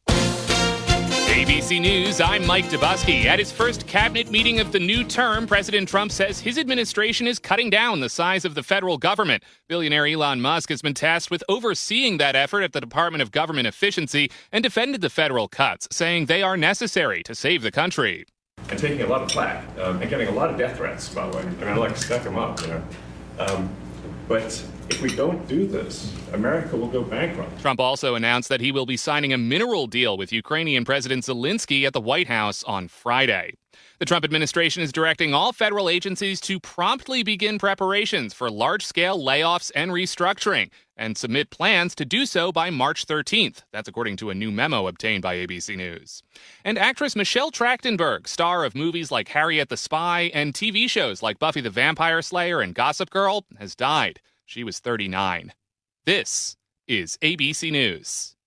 A B C News, I'm Mike Dubusky. At his first cabinet meeting of the new term, President Trump says his administration is cutting down the size of the federal government. Billionaire Elon Musk has been tasked with overseeing that effort at the Department of Government Efficiency and defended the federal cuts, saying they are necessary to save the country. And taking a lot of flack um, and getting a lot of death threats, by the way. I mean, I like to stack them up, you know. Um, but if we don't do this, America will go bankrupt. Trump also announced that he will be signing a mineral deal with Ukrainian President Zelensky at the White House on Friday. The Trump administration is directing all federal agencies to promptly begin preparations for large-scale layoffs and restructuring and submit plans to do so by March thirteenth. That's according to a new memo obtained by A B C News. And actress Michelle Trachtenberg, star of movies like Harriet the Spy and T V shows like Buffy the Vampire Slayer and Gossip Girl, has died. She was thirty-nine. This is A B C News.